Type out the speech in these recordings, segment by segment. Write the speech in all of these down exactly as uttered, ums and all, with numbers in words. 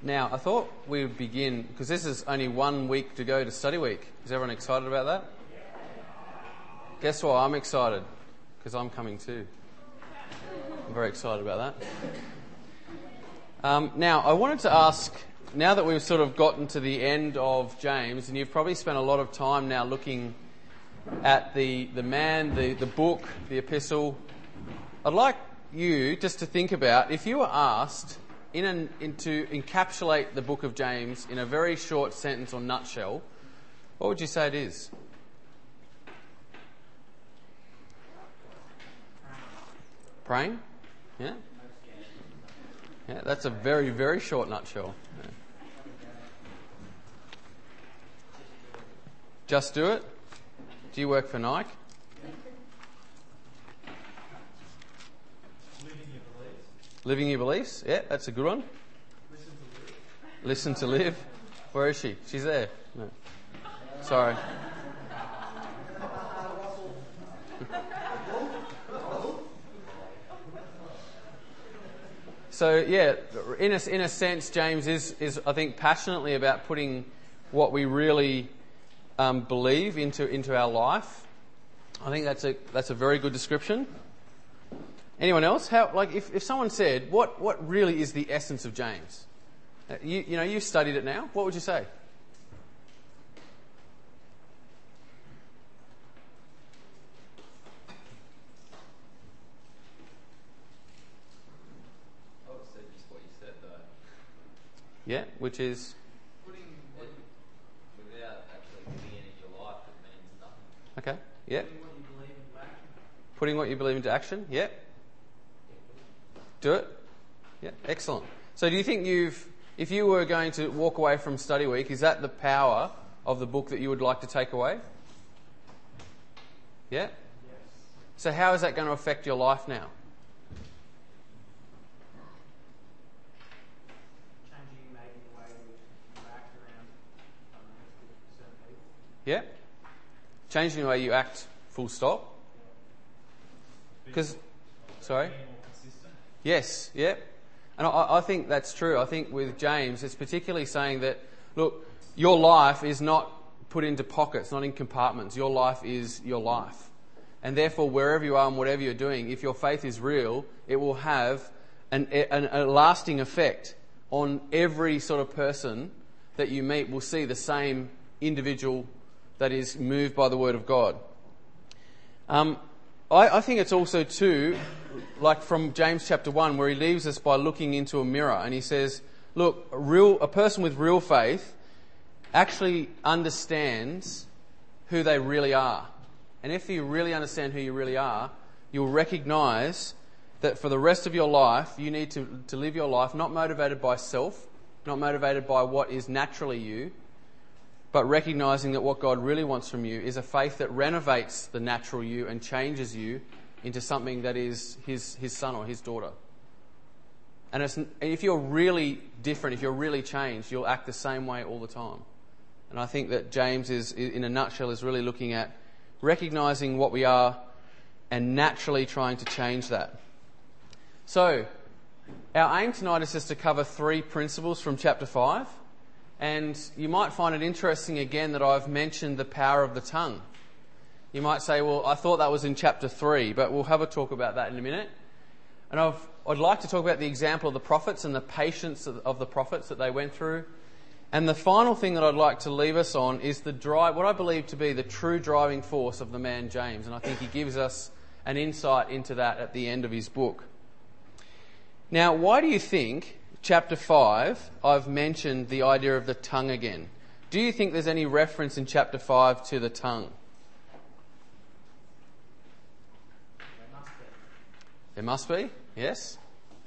Now, I thought we would begin, because this is only one week to go to study week. Is everyone excited about that? Guess what? I'm excited, because I'm coming too. I'm very excited about that. Um, now, I wanted to ask, now that we've sort of gotten to the end of James, and you've probably spent a lot of time now looking at the, the man, the, the book, the epistle, I'd like you just to think about, if you were asked in an, in to encapsulate the book of James in a very short sentence or nutshell, what would you say it is? Praying? Yeah? Yeah, that's a very, very short nutshell. Yeah. Just do it? Do you work for Nike? Living your beliefs. Yeah, that's a good one. Listen to live. Listen to live. Where is she? She's there. No. Sorry. So yeah, in a, in a sense, James is, is I think passionately about putting what we really um, believe into into our life. I think that's a that's a very good description. Anyone else? How, like, if, if someone said, what, what really is the essence of James? Uh, you, you know, you've studied it now. What would you say? I would say just what you said, though. Yeah, which is? Putting it without actually living it in your life, it means nothing. Okay, yeah. Putting what you believe into action. Putting what you believe into action, yeah. Do it? Yeah, excellent. So do you think you've, if you were going to walk away from study week, is that the power of the book that you would like to take away? Yeah? Yes. So how is that going to affect your life now? Changing maybe the way we act around um, certain people. Yeah? Changing the way you act, full stop? Because, sorry? Yes, yeah. And I, I think that's true. I think with James, it's particularly saying that, look, your life is not put into pockets, not in compartments. Your life is your life. And therefore, wherever you are and whatever you're doing, if your faith is real, it will have an, an, a lasting effect on every sort of person that you meet. Will see the same individual that is moved by the Word of God. Um, I, I think it's also too, like from James chapter one, where he leaves us by looking into a mirror and he says, look, a, real, a person with real faith actually understands who they really are. And if you really understand who you really are, you'll recognise that for the rest of your life, you need to, to live your life not motivated by self, not motivated by what is naturally you, but recognising that what God really wants from you is a faith that renovates the natural you and changes you into something that is his his son or his daughter. And, it's, and if you're really different, if you're really changed, you'll act the same way all the time. And I think that James is, in a nutshell, is really looking at recognising what we are and naturally trying to change that. So, our aim tonight is just to cover three principles from chapter five. And you might find it interesting again that I've mentioned the power of the tongue. You might say, well, I thought that was in chapter three, but we'll have a talk about that in a minute. And I've, I'd like to talk about the example of the prophets and the patience of, of the prophets that they went through. And the final thing that I'd like to leave us on is the drive, what I believe to be the true driving force of the man James. And I think he gives us an insight into that at the end of his book. Now, why do you think, chapter five, I've mentioned the idea of the tongue again? Do you think there's any reference in chapter five to the tongue? There must be, yes.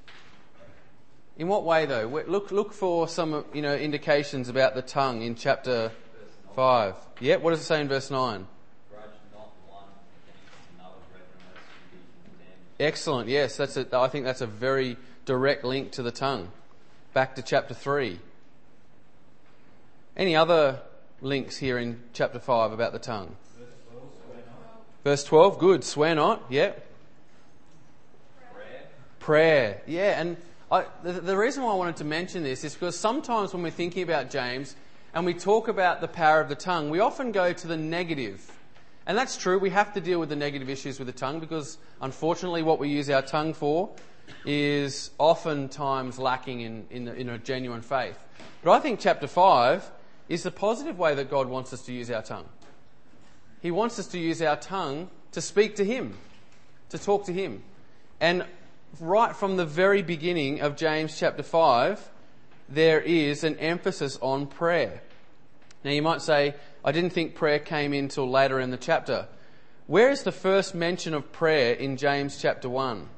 In what way, though? Look, look for some, you know, indications about the tongue in chapter five. Yeah, what does it say in verse nine? Grudge not one against another, brethren, lest you be condemned. Excellent. Yes, that's a, I think that's a very direct link to the tongue. Back to chapter three. Any other links here in chapter five about the tongue? Verse twelve. Good. Swear not. Yep. Prayer. Prayer. Yeah, and I, the, the reason why I wanted to mention this is because sometimes when we're thinking about James and we talk about the power of the tongue, we often go to the negative. And that's true, we have to deal with the negative issues with the tongue because unfortunately what we use our tongue for is oftentimes lacking in, in, in a genuine faith. But I think chapter five is the positive way that God wants us to use our tongue. He wants us to use our tongue to speak to Him, to talk to Him. And right from the very beginning of James chapter five, there is an emphasis on prayer. Now you might say, I didn't think prayer came in till later in the chapter. Where is the first mention of prayer in James chapter one?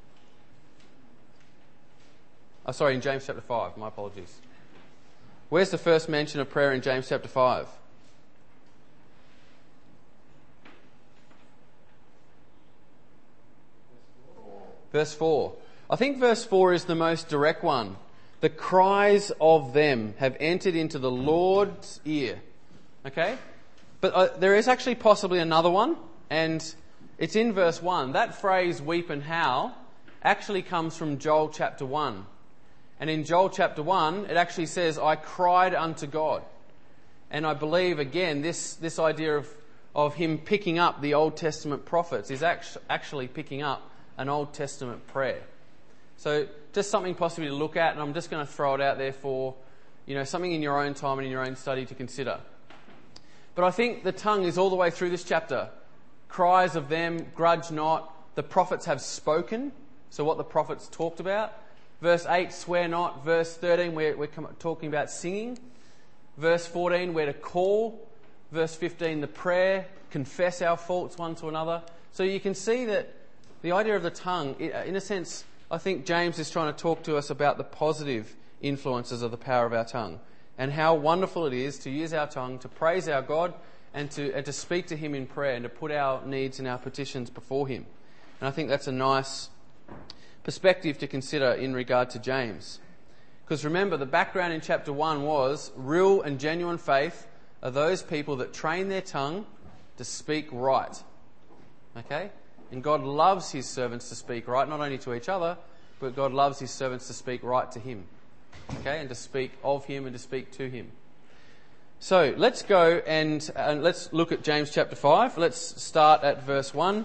Oh, sorry, in James chapter five, my apologies. Where's the first mention of prayer in James chapter five? Verse four. I think verse four is the most direct one. The cries of them have entered into the Lord's ear. Okay? But uh, there is actually possibly another one, and it's in verse one. That phrase, weep and howl, actually comes from Joel chapter one. And in Joel chapter one, it actually says, I cried unto God. And I believe, again, this, this idea of, of him picking up the Old Testament prophets is actually picking up an Old Testament prayer. So just something possibly to look at, and I'm just going to throw it out there for, you know, something in your own time and in your own study to consider. But I think the tongue is all the way through this chapter. Cries of them, grudge not. The prophets have spoken. So what the prophets talked about. Verse eight, swear not. Verse thirteen, we're, we're talking about singing. Verse fourteen, we're to call. Verse fifteen, the prayer, confess our faults one to another. So you can see that the idea of the tongue, in a sense, I think James is trying to talk to us about the positive influences of the power of our tongue and how wonderful it is to use our tongue to praise our God and to, and to speak to Him in prayer and to put our needs and our petitions before Him. And I think that's a nice perspective to consider in regard to James. Because remember, the background in chapter one was real and genuine faith are those people that train their tongue to speak right. Okay? And God loves His servants to speak right, not only to each other, but God loves His servants to speak right to Him. Okay? And to speak of Him and to speak to Him. So, let's go and, and let's look at James chapter five. Let's start at verse one.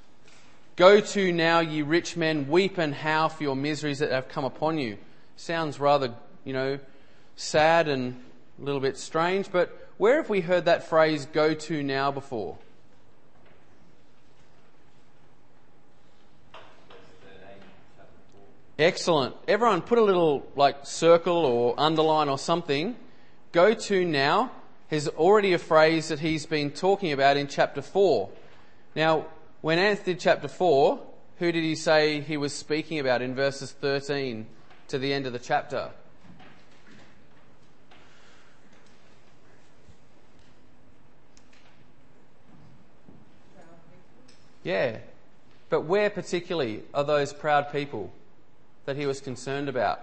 Go to now, ye rich men, weep and howl for your miseries that have come upon you. Sounds rather, you know, sad and a little bit strange, but where have we heard that phrase, go to now, before? Excellent. Everyone put a little like circle or underline or something. Go to now is already a phrase that he's been talking about in chapter four. Now, when Anthony did chapter four, who did he say he was speaking about in verses thirteen to the end of the chapter? Yeah. But where particularly are those proud people that he was concerned about?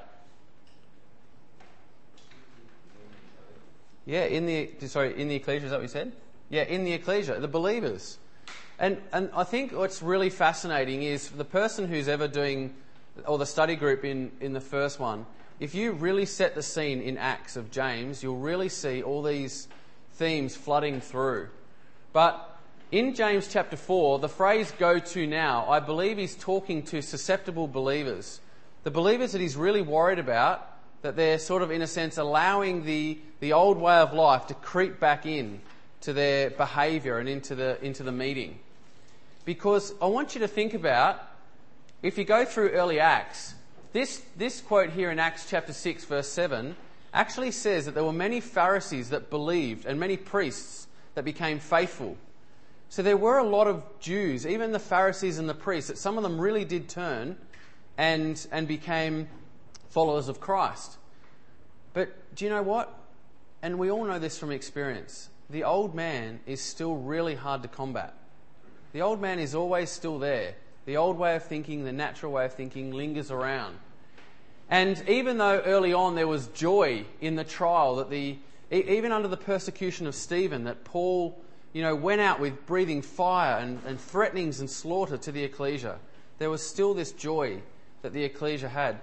Yeah, in the sorry, in the ecclesia, is that what you said? Yeah, in the ecclesia, the believers. And and I think what's really fascinating is the person who's ever doing, or the study group in, in the first one, if you really set the scene in Acts of James, you'll really see all these themes flooding through. But in James chapter four, the phrase go to now, I believe he's talking to susceptible believers. The believers that he's really worried about, that they're sort of, in a sense, allowing the, the old way of life to creep back in to their behaviour and into the into the meeting. Because I want you to think about, if you go through early Acts, this, this quote here in Acts chapter six, verse seven, actually says that there were many Pharisees that believed and many priests that became faithful. So there were a lot of Jews, even the Pharisees and the priests, that some of them really did turn and and became followers of Christ. But do you know what? And we all know this from experience. The old man is still really hard to combat. The old man is always still there. The old way of thinking, the natural way of thinking lingers around. And even though early on there was joy in the trial, that the even under the persecution of Stephen, that Paul, you know, went out with breathing fire and, and threatenings and slaughter to the ecclesia, there was still this joy that the ecclesia had. But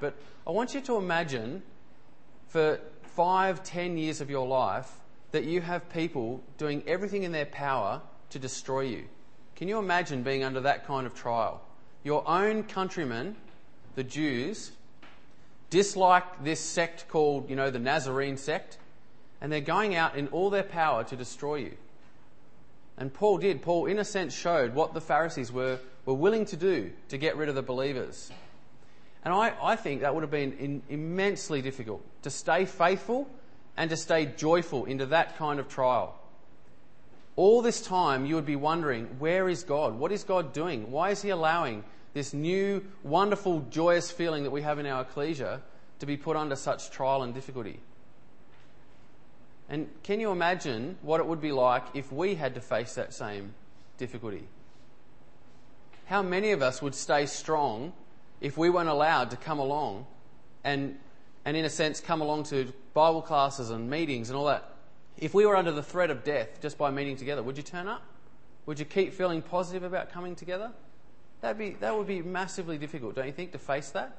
I want you to imagine for five, ten years of your life that you have people doing everything in their power to destroy you. Can you imagine being under that kind of trial? Your own countrymen, the Jews, dislike this sect called, you know, the Nazarene sect, and they're going out in all their power to destroy you. And Paul did. Paul, in a sense, showed what the Pharisees were, were willing to do to get rid of the believers. And I, I think that would have been in, immensely difficult to stay faithful and to stay joyful into that kind of trial. All this time you would be wondering, where is God? What is God doing? Why is he allowing this new, wonderful, joyous feeling that we have in our ecclesia to be put under such trial and difficulty? And can you imagine what it would be like if we had to face that same difficulty? How many of us would stay strong if we weren't allowed to come along and, and in a sense, come along to Bible classes and meetings and all that? If we were under the threat of death just by meeting together, would you turn up? Would you keep feeling positive about coming together? That'd be, that would be massively difficult, don't you think, to face that?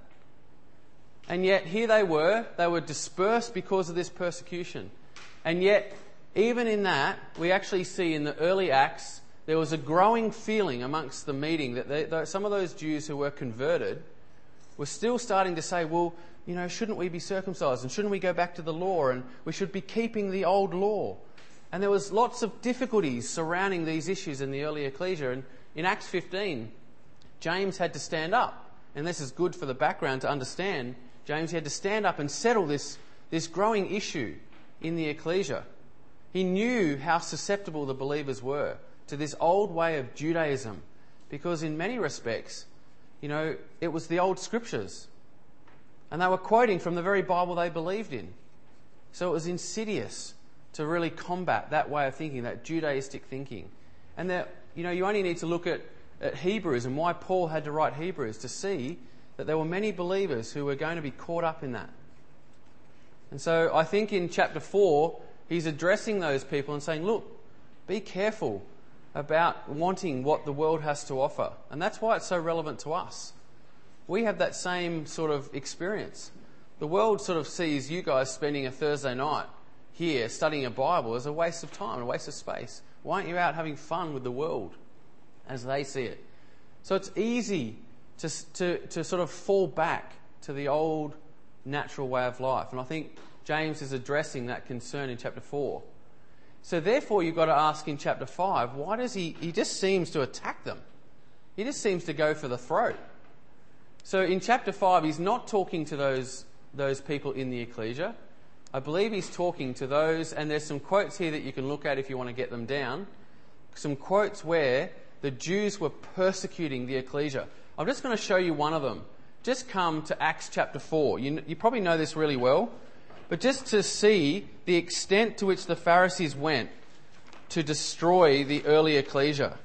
And yet, here they were. They were dispersed because of this persecution. And yet, even in that, we actually see in the early Acts, there was a growing feeling amongst the meeting that they, that some of those Jews who were converted were still starting to say, well, you know, shouldn't we be circumcised and shouldn't we go back to the law and we should be keeping the old law? And there was lots of difficulties surrounding these issues in the early ecclesia. And in Acts fifteen, James had to stand up. And this is good for the background to understand. James had to stand up and settle this, this growing issue in the ecclesia. He knew how susceptible the believers were to this old way of Judaism, because in many respects, you know, it was the old scriptures. And they were quoting from the very Bible they believed in. So it was insidious to really combat that way of thinking, that Judaistic thinking. And that, you know, you only need to look at, at Hebrews and why Paul had to write Hebrews to see that there were many believers who were going to be caught up in that. And so I think in chapter four, he's addressing those people and saying, look, be careful about wanting what the world has to offer. And that's why it's so relevant to us. We have that same sort of experience. The world sort of sees you guys spending a Thursday night here studying a Bible as a waste of time, a waste of space. Why aren't you out having fun with the world as they see it? So it's easy to, to, to sort of fall back to the old natural way of life. And I think James is addressing that concern in chapter four. So therefore you've got to ask in chapter five, why does he, he just seems to attack them. He just seems to go for the throat. So in chapter five, he's not talking to those, those people in the ecclesia. I believe he's talking to those, and there's some quotes here that you can look at if you want to get them down. Some quotes where the Jews were persecuting the ecclesia. I'm just going to show you one of them. Just come to Acts chapter four. You, you probably know this really well. But just to see the extent to which the Pharisees went to destroy the early ecclesia.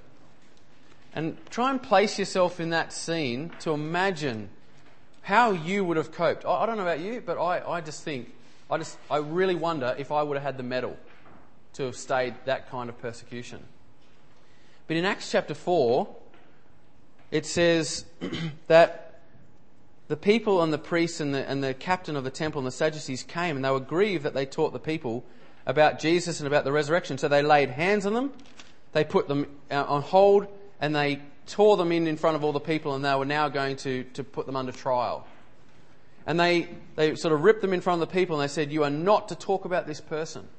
And try and place yourself in that scene to imagine how you would have coped. I, I don't know about you, but I, I just think, I just, I really wonder if I would have had the mettle to have stayed that kind of persecution. But in Acts chapter four, it says that the people and the priests and the, and the captain of the temple and the Sadducees came, and they were grieved that they taught the people about Jesus and about the resurrection. So they laid hands on them, they put them on hold, and they tore them in in front of all the people, and they were now going to, to put them under trial. And they, they sort of ripped them in front of the people, and they said, you are not to talk about this person.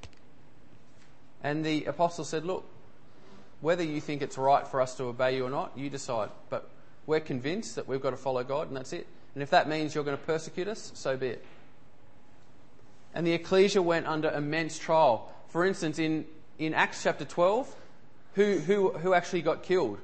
And the apostles said, look, whether you think it's right for us to obey you or not, you decide. But we're convinced that we've got to follow God, and that's it. And if that means you're going to persecute us, so be it. And the ecclesia went under immense trial. For instance, in, in Acts chapter twelve, who, who, who actually got killed?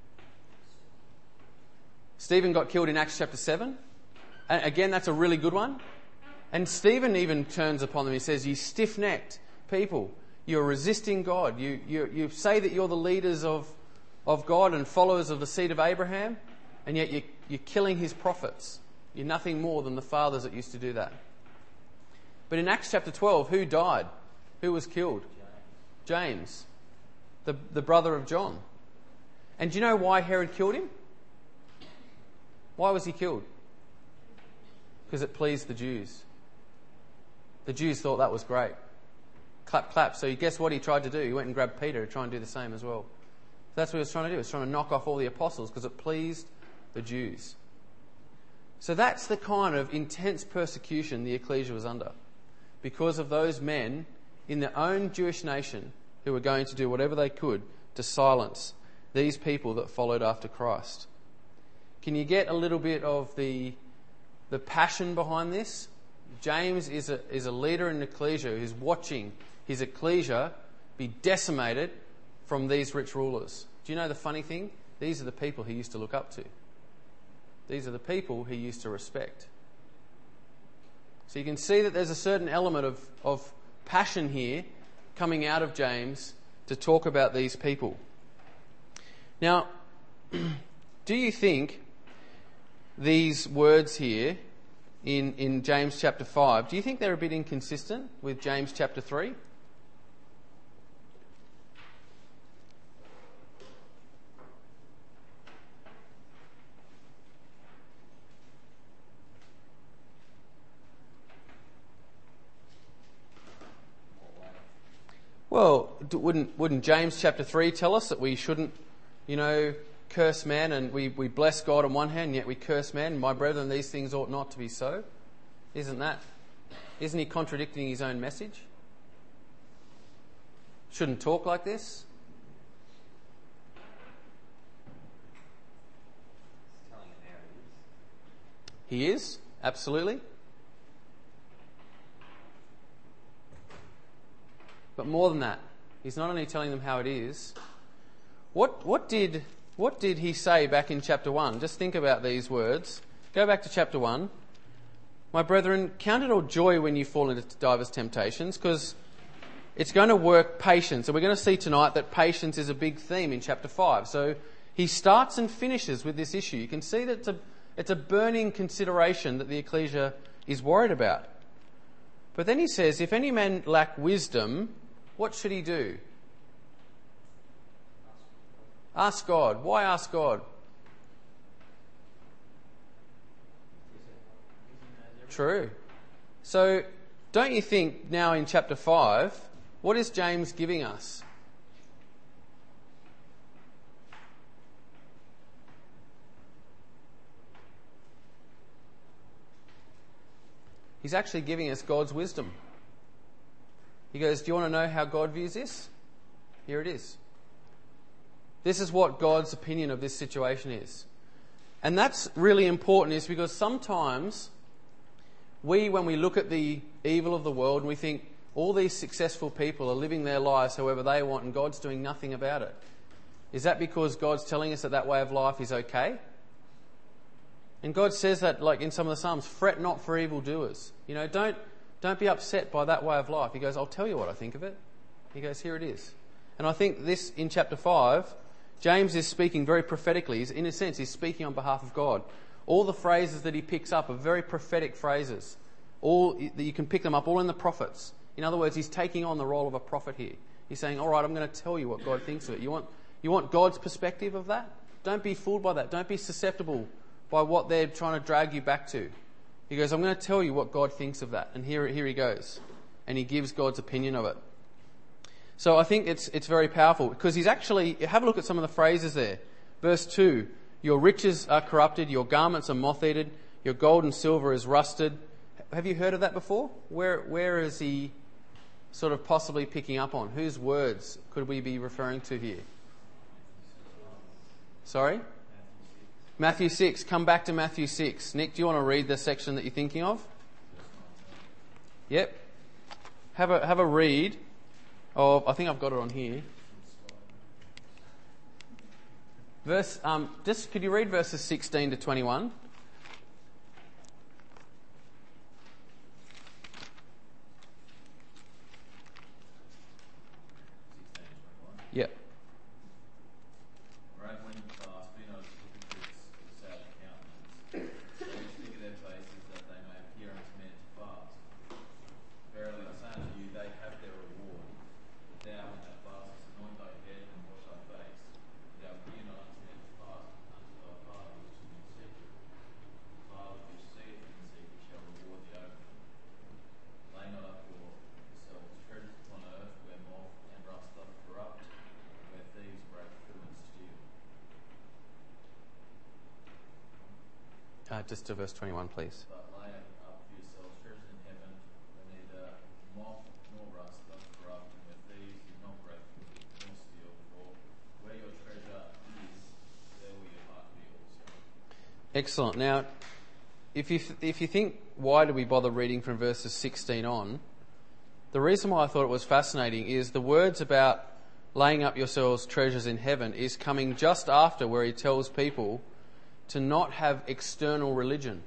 Stephen got killed in Acts chapter seven. And again, that's a really good one. And Stephen even turns upon them. He says, you stiff-necked people, you're resisting God. You, you, you say that you're the leaders of, of God and followers of the seed of Abraham, and yet you, you're killing his prophets. You're nothing more than the fathers that used to do that. But in Acts chapter twelve, who died? Who was killed? James, the, the brother of John. And do you know why Herod killed him? Why was he killed? Because it pleased the Jews. The Jews thought that was great. Clap, clap. So guess what he tried to do? He went and grabbed Peter to try and do the same as well. That's what he was trying to do. He was trying to knock off all the apostles because it pleased the Jews. So that's the kind of intense persecution the ecclesia was under, because of those men in their own Jewish nation who were going to do whatever they could to silence these people that followed after Christ. Can you get a little bit of the the passion behind this? James is a, is a leader in the ecclesia who's watching his ecclesia be decimated from these rich rulers. Do you know the funny thing? These are the people he used to look up to. These are the people he used to respect. So you can see that there's a certain element of, of passion here coming out of James to talk about these people. Now, do you think these words here in, in James chapter five, do you think they're a bit inconsistent with James chapter three? Well, wouldn't wouldn't James chapter three tell us that we shouldn't, you know, curse man, and we, we bless God on one hand, yet we curse man? My brethren, these things ought not to be so. Isn't that? Isn't he contradicting his own message? Shouldn't talk like this? He's telling him how it is. He is, absolutely. But more than that, he's not only telling them how it is. What what did what did he say back in chapter one? Just think about these words. Go back to chapter one. My brethren, count it all joy when you fall into divers temptations, because it's going to work patience. And we're going to see tonight that patience is a big theme in chapter five. So he starts and finishes with this issue. You can see that it's a, it's a burning consideration that the ecclesia is worried about. But then he says, if any man lack wisdom, what should he do? Ask God. Why ask God? True. So, don't you think now in chapter five, what is James giving us? He's actually giving us God's wisdom. He goes, do you want to know how God views this? Here it is. This is what God's opinion of this situation is. And that's really important, is because sometimes we, when we look at the evil of the world, and we think all these successful people are living their lives however they want and God's doing nothing about it. Is that because God's telling us that that way of life is okay? And God says that, like in some of the Psalms, fret not for evildoers. You know, don't don't be upset by that way of life. He goes, I'll tell you what I think of it. He goes, here it is. And I think this, in chapter five, James is speaking very prophetically. He's, in a sense, he's speaking on behalf of God. All the phrases that he picks up are very prophetic phrases. All you can pick them up, all in the prophets. In other words, he's taking on the role of a prophet here. He's saying, all right, I'm going to tell you what God thinks of it. You want, you want God's perspective of that? Don't be fooled by that. Don't be susceptible by what they're trying to drag you back to. He goes, I'm going to tell you what God thinks of that. And here, here he goes. And he gives God's opinion of it. So I think it's it's very powerful, because he's actually, have a look at some of the phrases there. Verse two, your riches are corrupted, your garments are moth-eaten, your gold and silver is rusted. Have you heard of that before? Where Where is he sort of possibly picking up on? Whose words could we be referring to here? Sorry? Matthew six. Come back to Matthew six. Nick, do you want to read the section that you're thinking of? Yep. Have a have a read of, I think I've got it on here. Verse um just could you read verses sixteen to twenty-one? Yep. Right when you fast, be not as hypocrites with sad countenance, which figure their faces that they may appear unto men to fast. Verily I say unto you, they have their reward. But thou, when thou fastest, anoint thy head and wash thy face, that thou appear not unto men to fast, unto thy Father which is in secret. The Father which seeth in secret shall just to verse twenty-one, please. But lay up for yourselves treasures in heaven, where neither moth nor rust doth corrupt, and where thieves do not break nor steal. For where your treasure is, there will your heart be also. Excellent. Now, if you if you think, why do we bother reading from verses sixteen on? The reason why I thought it was fascinating is the words about laying up yourselves treasures in heaven is coming just after where he tells people to not have external religion.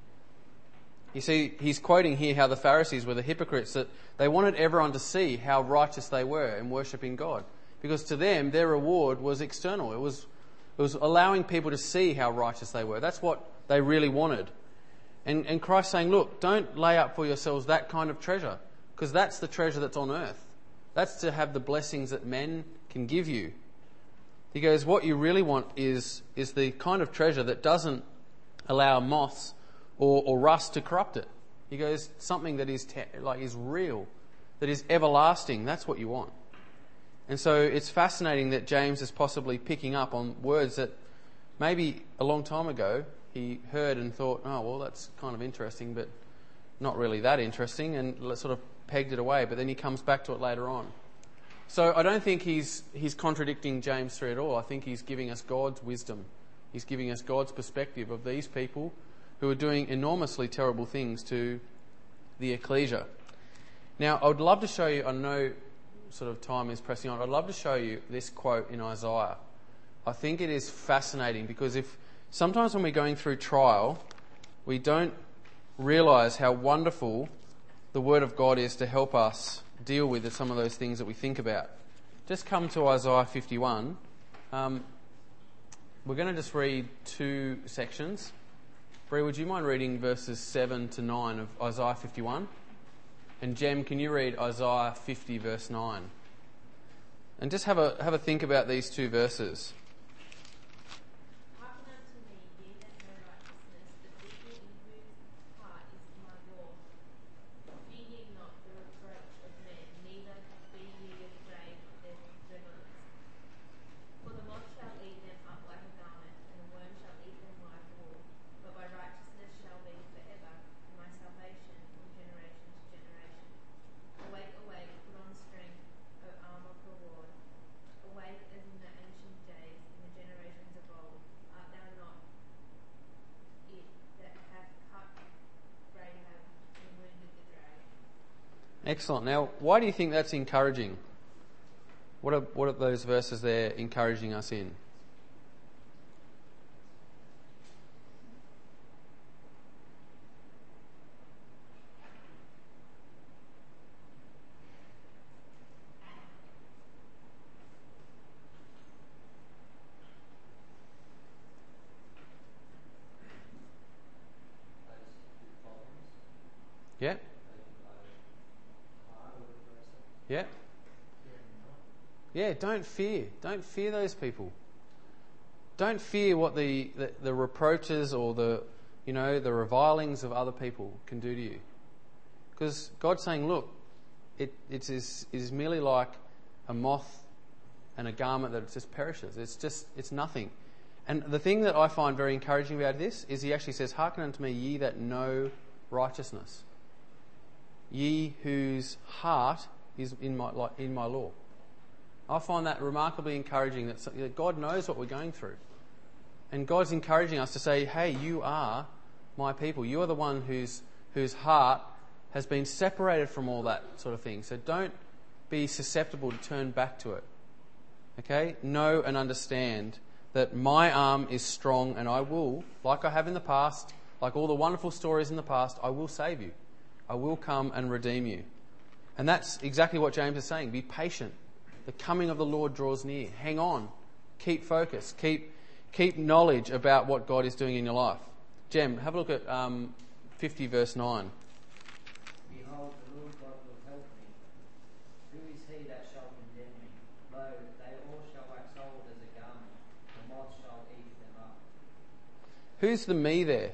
You see, he's quoting here how the Pharisees were the hypocrites, that they wanted everyone to see how righteous they were in worshipping God. Because to them, their reward was external. It was, it was allowing people to see how righteous they were. That's what they really wanted. And, and Christ's saying, look, don't lay up for yourselves that kind of treasure, because that's the treasure that's on earth. That's to have the blessings that men can give you. He goes, what you really want is, is the kind of treasure that doesn't allow moths or, or rust to corrupt it. He goes, something that is te- like is real, that is everlasting. That's what you want. And so it's fascinating that James is possibly picking up on words that maybe a long time ago he heard and thought, oh, well, that's kind of interesting, but not really that interesting, and sort of pegged it away. But then he comes back to it later on. So I don't think he's he's contradicting James three at all. I think he's giving us God's wisdom. He's giving us God's perspective of these people who are doing enormously terrible things to the ecclesia. Now, I would love to show you, I know sort of time is pressing on, I'd love to show you this quote in Isaiah. I think it is fascinating because if sometimes when we're going through trial, we don't realise how wonderful the Word of God is to help us deal with some of those things that we think about. Just come to Isaiah fifty-one. Um, we're going to just read two sections. Bree, would you mind reading verses seven to nine of Isaiah fifty-one? And Jem, can you read Isaiah fifty verse nine? And just have a have a think about these two verses. Hearken unto me, ye that know righteousness, the people in whose heart is my law. Fear ye not the reproach of men, neither be ye afraid of their violence. For the moth shall eat them up like a garment, and the worm shall eat them like wool. But my righteousness shall be forever, and my salvation from generation to generation. Awake, awake, put on strength, O arm of the Lord. Awake as in the ancient days, in the generations of old. Art thou not it that hath cut Rahab and wounded the dragon? Excellent. Now, why do you think that's encouraging? What are, what are those verses there encouraging us in? Yeah? Yeah? Yeah, don't fear. Don't fear those people. Don't fear what the, the, the reproaches or the, you know, the revilings of other people can do to you. Because God's saying, look, it, it is, it is merely like a moth and a garment that just perishes. It's just, it's nothing. And the thing that I find very encouraging about this is he actually says, hearken unto me, ye that know righteousness. Ye whose heart is in my, like, in my law. I find that remarkably encouraging that, that God knows what we're going through. And God's encouraging us to say, hey, you are my people. You are the one whose, whose heart has been separated from all that sort of thing. So don't be susceptible to turn back to it. Okay? Know and understand that my arm is strong and I will, like I have in the past, like all the wonderful stories in the past, I will save you. I will come and redeem you. And that's exactly what James is saying. Be patient. The coming of the Lord draws near. Hang on. Keep focus. Keep keep knowledge about what God is doing in your life. Jem, have a look at um, fifty verse nine. Behold, the Lord God will help me. Who is he that shall condemn me? Lo, they all shall wax old as a garment, the moth shall eat them up. Who's the me there?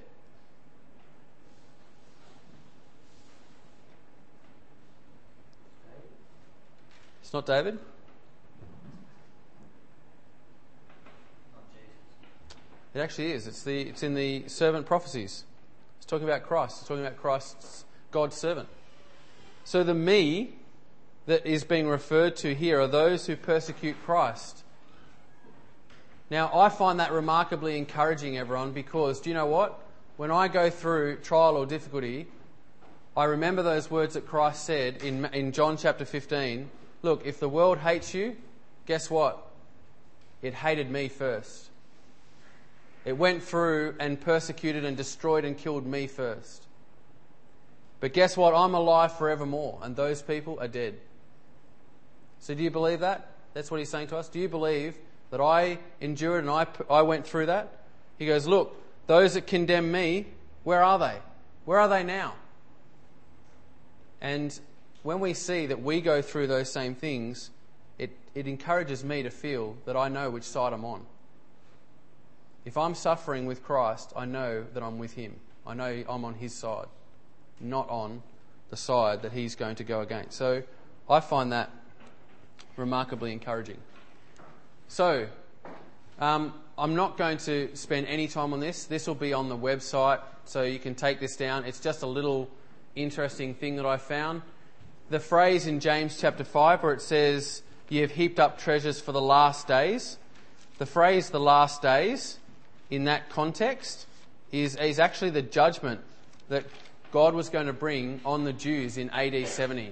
It's not David? Not Jesus. It actually is. It's the it's in the servant prophecies. It's talking about Christ. It's talking about Christ's God's servant. So the me that is being referred to here are those who persecute Christ. Now, I find that remarkably encouraging, everyone, because do you know what? When I go through trial or difficulty, I remember those words that Christ said in, in John chapter fifteen. Look, if the world hates you, guess what? It hated me first. It went through and persecuted and destroyed and killed me first. But guess what? I'm alive forevermore, and those people are dead. So do you believe that? That's what he's saying to us. Do you believe that I endured and I, I went through that? He goes, look, those that condemn me, where are they? Where are they now? And when we see that we go through those same things, it, it encourages me to feel that I know which side I'm on. If I'm suffering with Christ, I know that I'm with him. I know I'm on his side, not on the side that he's going to go against. So I find that remarkably encouraging. So, um, I'm not going to spend any time on this. This will be on the website, so you can take this down. It's just a little interesting thing that I found. The phrase in James chapter five where it says, "You have heaped up treasures for the last days." The phrase "the last days" in that context is, is actually the judgment that God was going to bring on the Jews in A D seventy.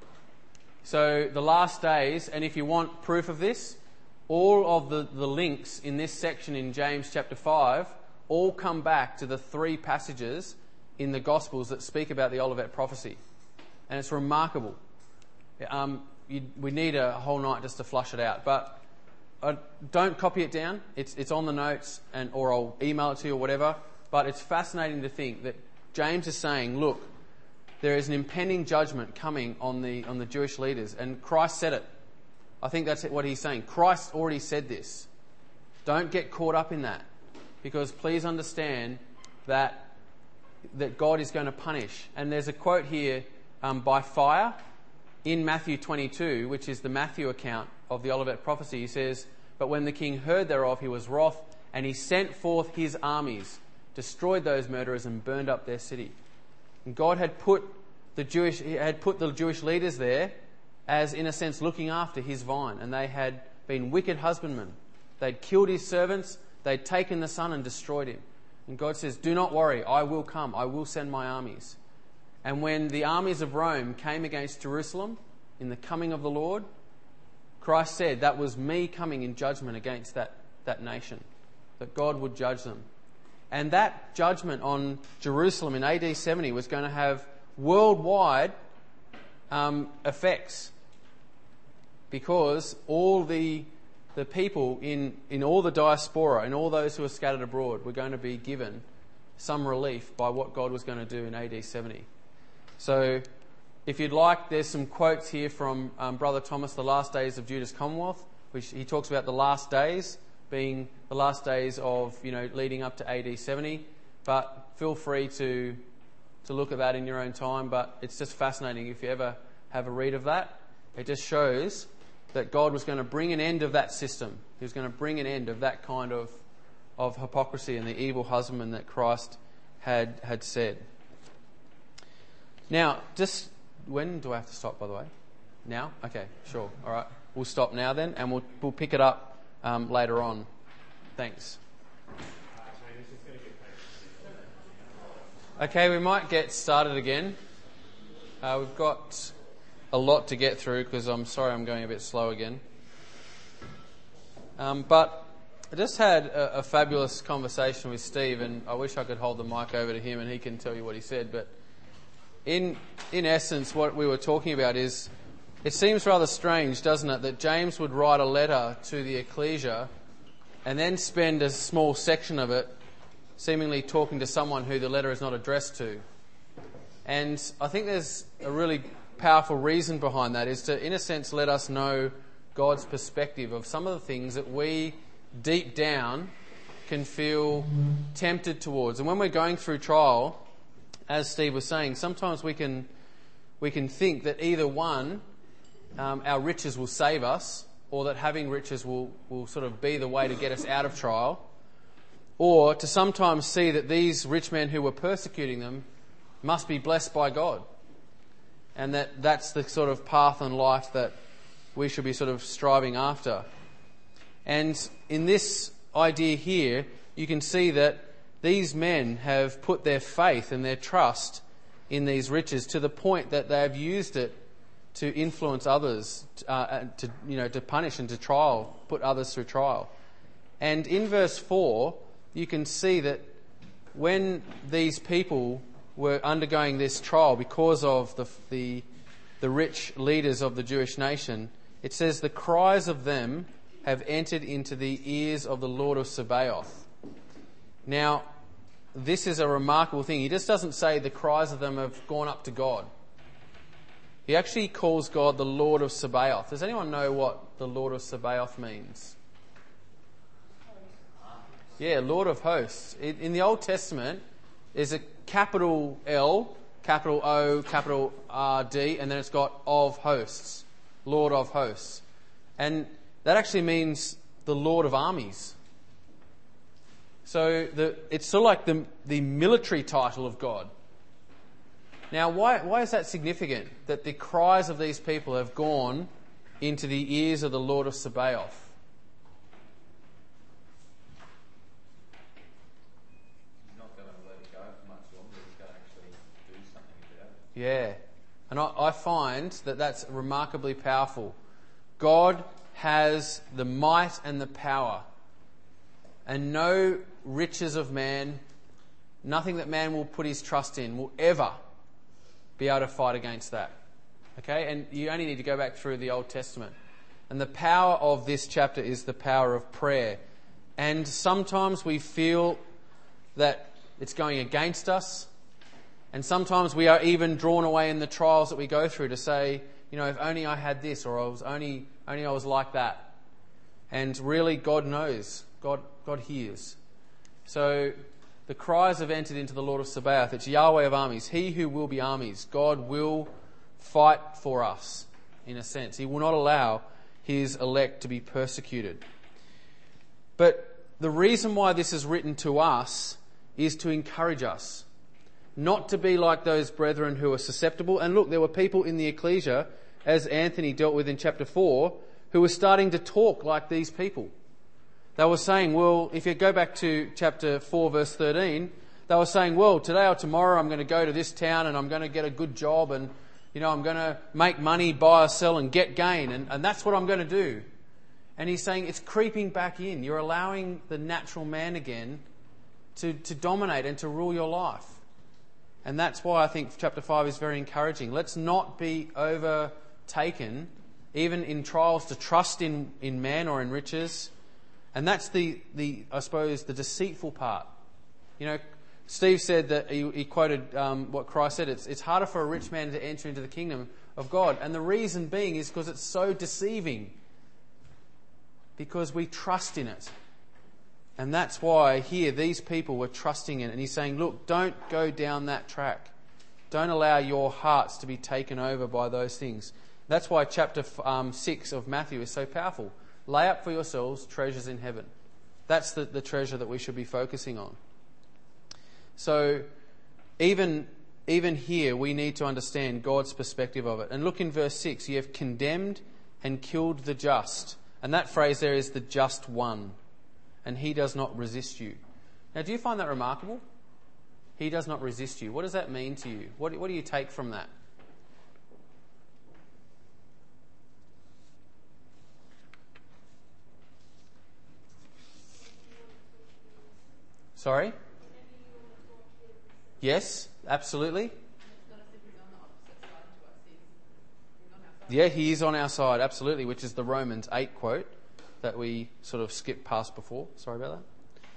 So the last days, and if you want proof of this, all of the, the links in this section in James chapter five all come back to the three passages in the Gospels that speak about the Olivet prophecy. And it's remarkable. Um, you, we need a whole night just to flush it out. But uh, don't copy it down. It's, it's on the notes, and or I'll email it to you or whatever. But it's fascinating to think that James is saying, look, there is an impending judgment coming on the on the Jewish leaders. And Christ said it. I think that's what he's saying. Christ already said this. Don't get caught up in that. Because please understand that that God is going to punish. And there's a quote here um, by fire in Matthew twenty-two, which is the Matthew account of the Olivet prophecy. He says, "But when the king heard thereof, he was wroth, and he sent forth his armies, destroyed those murderers, and burned up their city." And God had put the Jewish he had put the Jewish leaders there as, in a sense, looking after his vine, and they had been wicked husbandmen. They'd killed his servants, they'd taken the son and destroyed him. And God says, "Do not worry, I will come, I will send my armies." And when the armies of Rome came against Jerusalem in the coming of the Lord, Christ said that was me coming in judgment against that, that nation, that God would judge them. And that judgment on Jerusalem in A D seventy was going to have worldwide um, effects, because all the the people in, in all the diaspora and all those who are scattered abroad were going to be given some relief by what God was going to do in A D seventy. So if you'd like, there's some quotes here from um, Brother Thomas, The Last Days of Judah's Commonwealth, which he talks about the last days being the last days of, you know, leading up to A D seventy. But feel free to to look at that in your own time. But it's just fascinating if you ever have a read of that. It just shows that God was going to bring an end of that system. He was going to bring an end of that kind of of hypocrisy and the evil husbandman that Christ had had said. Now, just when do I have to stop, by the way? Now? Okay, sure. All right. We'll stop now then, and we'll we'll pick it up um, later on. Thanks. Okay, we might get started again. Uh, we've got a lot to get through because I'm sorry I'm going a bit slow again. Um, but I just had a, a fabulous conversation with Steve, and I wish I could hold the mic over to him and he can tell you what he said. But in in essence, what we were talking about is, it seems rather strange, doesn't it, that James would write a letter to the ecclesia and then spend a small section of it seemingly talking to someone who the letter is not addressed to. And I think there's a really powerful reason behind that, is to, in a sense, let us know God's perspective of some of the things that we, deep down, can feel tempted towards. And when we're going through trial, as Steve was saying, sometimes we can we can think that either one, um, our riches will save us, or that having riches will, will sort of be the way to get us out of trial. or to sometimes see that these rich men who were persecuting them must be blessed by God. And that that's the sort of path in life that we should be sort of striving after. And in this idea here, you can see that these men have put their faith and their trust in these riches to the point that they have used it to influence others, uh, to you know, to punish and to trial, put others through trial. And in verse four, you can see that when these people were undergoing this trial because of the the, the rich leaders of the Jewish nation, it says the cries of them have entered into the ears of the Lord of Sabaoth. Now, this is a remarkable thing. He just doesn't say the cries of them have gone up to God. He actually calls God the Lord of Sabaoth. Does anyone know what the Lord of Sabaoth means? Yeah, Lord of Hosts. In the Old Testament, there's a capital L, capital O, capital R D, and then it's got of hosts. Lord of Hosts. And that actually means the Lord of Armies. So the, it's sort of like the, the military title of God. Now, why, why is that significant? That the cries of these people have gone into the ears of the Lord of Sabaoth. He's not going to let it go for much longer. He's going to actually do something about it. Yeah. And I, I find that that's remarkably powerful. God has the might and the power. And no riches of man, nothing that man will put his trust in will ever be able to fight against that. Okay? And you only need to go back through the Old Testament. And the power of this chapter is the power of prayer. And sometimes we feel that it's going against us. And sometimes we are even drawn away in the trials that we go through to say, you know, if only I had this, or I was only, only I was like that. And really, God knows. God, God hears. So the cries have entered into the Lord of Sabaoth. It's Yahweh of armies. He who will be armies. God will fight for us, in a sense. He will not allow his elect to be persecuted. But the reason why this is written to us is to encourage us. Not to be like those brethren who are susceptible. And look, there were people in the ecclesia, as Anthony dealt with in chapter four, who were starting to talk like these people. They were saying, well, if you go back to chapter four, verse thirteen, they were saying, well, today or tomorrow I'm going to go to this town and I'm going to get a good job and, you know, I'm going to make money, buy or sell and get gain. And, and that's what I'm going to do. And he's saying it's creeping back in. You're allowing the natural man again to, to dominate and to rule your life. And that's why I think chapter five is very encouraging. Let's not be overtaken, even in trials, to trust in, in man or in riches. And that's the, the, I suppose, the deceitful part. You know, Steve said that, he, he quoted um, what Christ said, it's, it's harder for a rich man to enter into the kingdom of God. And the reason being is because it's so deceiving. Because we trust in it. And that's why here these people were trusting in it. And he's saying, look, don't go down that track. Don't allow your hearts to be taken over by those things. That's why chapter um, six of Matthew is so powerful. Lay up for yourselves treasures in heaven. That's the, the treasure that we should be focusing on. So even, even here we need to understand God's perspective of it. And look in verse six. You have condemned and killed the just. And that phrase there is the just one. And he does not resist you. Now, do you find that remarkable? He does not resist you. What does that mean to you? What, what do you take from that? Sorry? Yes, absolutely. Yeah, he is on our side, absolutely, which is the Romans eight quote that we sort of skipped past before. Sorry about that.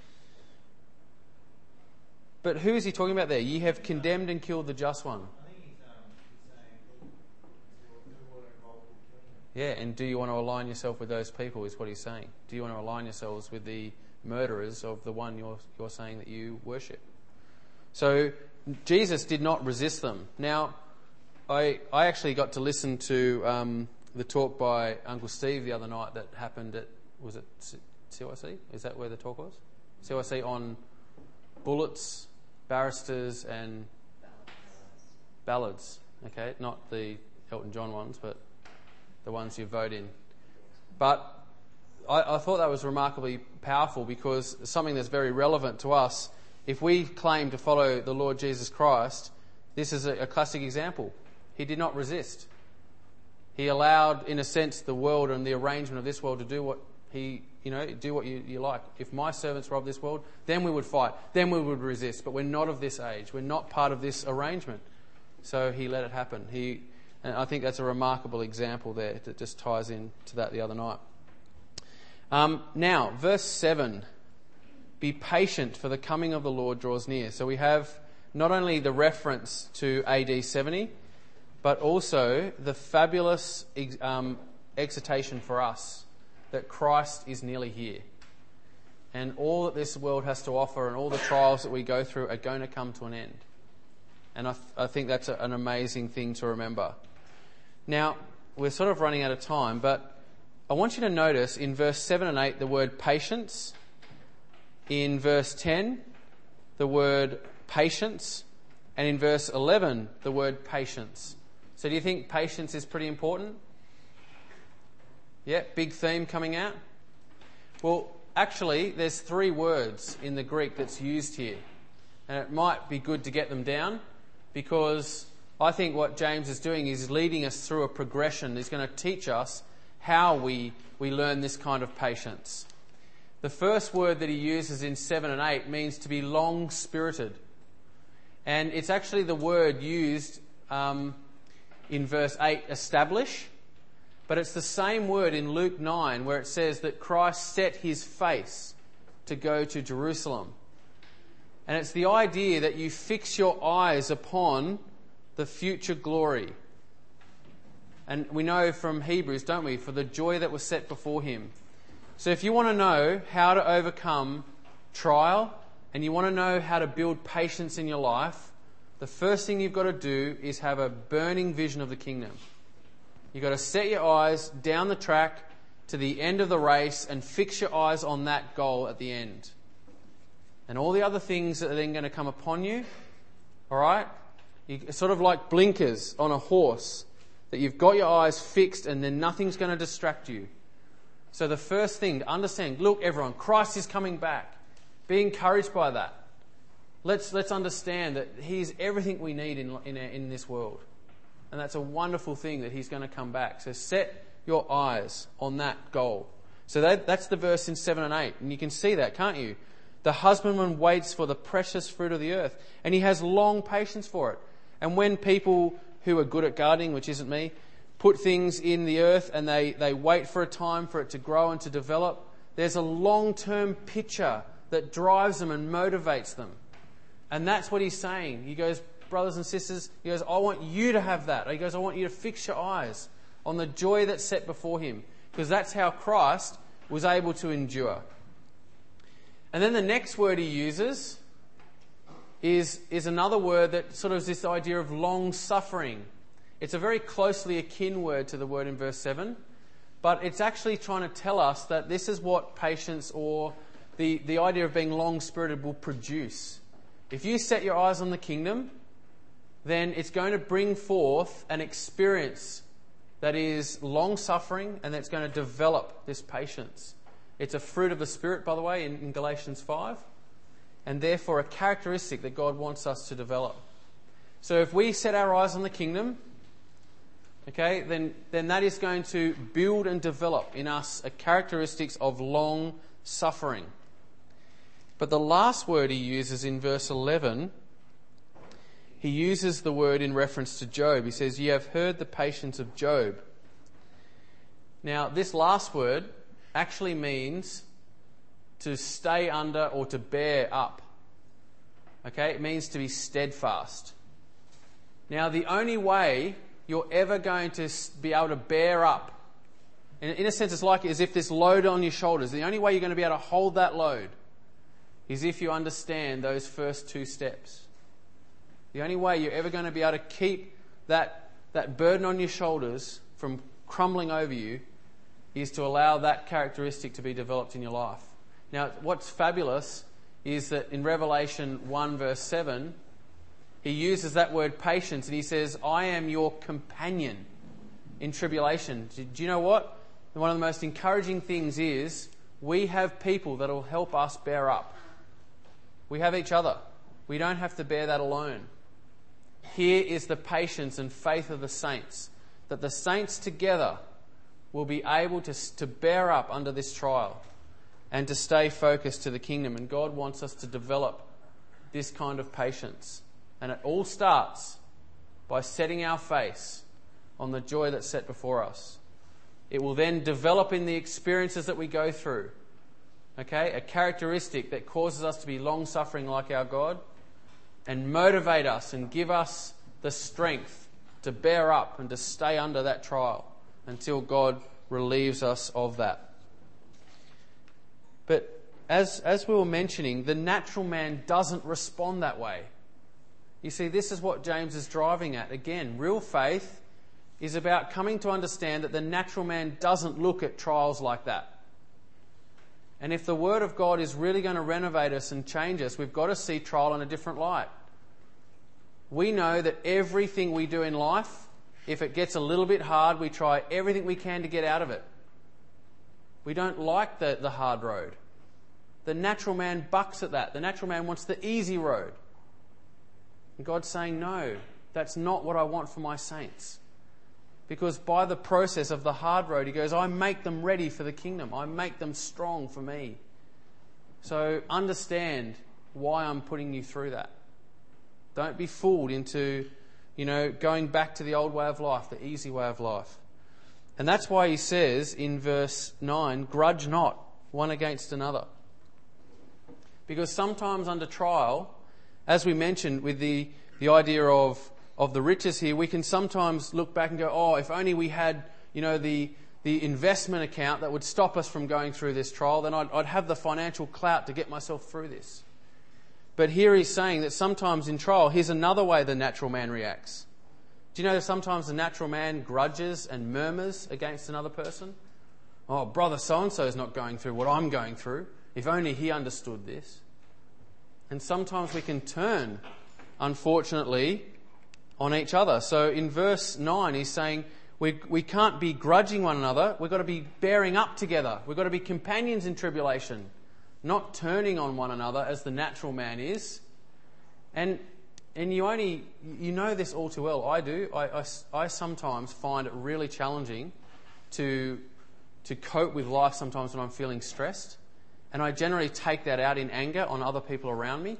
But who is he talking about there? Ye have condemned and killed the just one. I think he's, um, he's saying, look, who were involved with killing him. Yeah, and do you want to align yourself with those people is what he's saying. Do you want to align yourselves with the murderers of the one you're, you're saying that you worship? So Jesus did not resist them. Now, I I actually got to listen to um, the talk by Uncle Steve the other night that happened at, was it C Y C? Is that where the talk was? C Y C on bullets, barristers and ballads. Okay, not the Elton John ones, but the ones you vote in. But I, I thought that was remarkably powerful because something that's very relevant to us. If we claim to follow the Lord Jesus Christ, this is a, a classic example. He did not resist. He allowed, in a sense, the world and the arrangement of this world to do what he, you know, do what you, you like. If my servants were of this world, then we would fight, then we would resist. But we're not of this age. We're not part of this arrangement. So he let it happen. He, and I think that's a remarkable example there that just ties in to that the other night. Um, now, verse seven. Be patient, for the coming of the Lord draws near. So we have not only the reference to A D seventy, but also the fabulous um, exhortation for us that Christ is nearly here. And all that this world has to offer and all the trials that we go through are going to come to an end. And I, th- I think that's a, an amazing thing to remember. Now, we're sort of running out of time, but I want you to notice in verse seven and eight the word patience. In verse ten, the word patience. And in verse eleven, the word patience. So do you think patience is pretty important? Yeah, big theme coming out. Well, actually, there's three words in the Greek that's used here. And it might be good to get them down because I think what James is doing is leading us through a progression. He's going to teach us how we, we learn this kind of patience. The first word that he uses in seven and eight means to be long-spirited. And it's actually the word used um, in verse eight, establish. But it's the same word in Luke nine where it says that Christ set his face to go to Jerusalem. And it's the idea that you fix your eyes upon the future glory. And we know from Hebrews, don't we, for the joy that was set before him. So if you want to know how to overcome trial and you want to know how to build patience in your life, the first thing you've got to do is have a burning vision of the kingdom. You've got to set your eyes down the track to the end of the race and fix your eyes on that goal at the end. And all the other things that are then going to come upon you, all right? It's sort of like blinkers on a horse, that you've got your eyes fixed and then nothing's going to distract you. So the first thing to understand, look everyone, Christ is coming back. Be encouraged by that. Let's let's understand that he's everything we need in, in, in this world. And that's a wonderful thing that he's going to come back. So set your eyes on that goal. So that, that's the verse in seven and eight. And you can see that, can't you? The husbandman waits for the precious fruit of the earth. And he has long patience for it. And when people who are good at gardening, which isn't me, put things in the earth and they, they wait for a time for it to grow and to develop, there's a long-term picture that drives them and motivates them. And that's what he's saying. He goes, brothers and sisters, he goes, I want you to have that. He goes, I want you to fix your eyes on the joy that's set before him. Because that's how Christ was able to endure. And then the next word he uses is, is another word that sort of is this idea of long-suffering. It's a very closely akin word to the word in verse seven, but it's actually trying to tell us that this is what patience or the, the idea of being long-spirited will produce. If you set your eyes on the kingdom, then it's going to bring forth an experience that is long-suffering and that's going to develop this patience. It's a fruit of the Spirit, by the way, in, in Galatians five, and therefore a characteristic that God wants us to develop. So if we set our eyes on the kingdom, okay, then, then that is going to build and develop in us a characteristics of long suffering. But the last word he uses in verse eleven, he uses the word in reference to Job. He says, "You have heard the patience of Job." Now, this last word actually means to stay under or to bear up. Okay, it means to be steadfast. Now, the only way you're ever going to be able to bear up, in, in a sense it's like as if this load on your shoulders, the only way you're going to be able to hold that load is if you understand those first two steps. The only way you're ever going to be able to keep that, that burden on your shoulders from crumbling over you is to allow that characteristic to be developed in your life. Now, what's fabulous is that in Revelation one verse seven, he uses that word patience and he says, I am your companion in tribulation. Do, do you know what? One of the most encouraging things is we have people that will help us bear up. We have each other. We don't have to bear that alone. Here is the patience and faith of the saints, that the saints together will be able to, to bear up under this trial and to stay focused to the kingdom. And God wants us to develop this kind of patience. And it all starts by setting our face on the joy that's set before us. It will then develop in the experiences that we go through. Okay, a characteristic that causes us to be long-suffering like our God and motivate us and give us the strength to bear up and to stay under that trial until God relieves us of that. But as, as we were mentioning, the natural man doesn't respond that way. You see, this is what James is driving at. Again, real faith is about coming to understand that the natural man doesn't look at trials like that. And if the Word of God is really going to renovate us and change us, we've got to see trial in a different light. We know that everything we do in life, if it gets a little bit hard, we try everything we can to get out of it. We don't like the, the hard road. The natural man bucks at that. The natural man wants the easy road. And God's saying, no, that's not what I want for my saints. Because by the process of the hard road, he goes, I make them ready for the kingdom. I make them strong for me. So understand why I'm putting you through that. Don't be fooled into, you know, going back to the old way of life, the easy way of life. And that's why he says in verse nine, grudge not one against another. Because sometimes under trial, as we mentioned with the, the idea of of the riches here, we can sometimes look back and go, oh, if only we had, you know, the the investment account that would stop us from going through this trial, then I'd, I'd have the financial clout to get myself through this. But here he's saying that sometimes in trial, here's another way the natural man reacts. Do you know that sometimes the natural man grudges and murmurs against another person? Oh, brother so-and-so is not going through what I'm going through. If only he understood this. And sometimes we can turn, unfortunately, on each other. So in verse nine, he's saying we we can't be grudging one another. We've got to be bearing up together. We've got to be companions in tribulation, not turning on one another as the natural man is. And and you only you know this all too well. I do. I, I, I sometimes find it really challenging to to cope with life sometimes when I'm feeling stressed. And I generally take that out in anger on other people around me.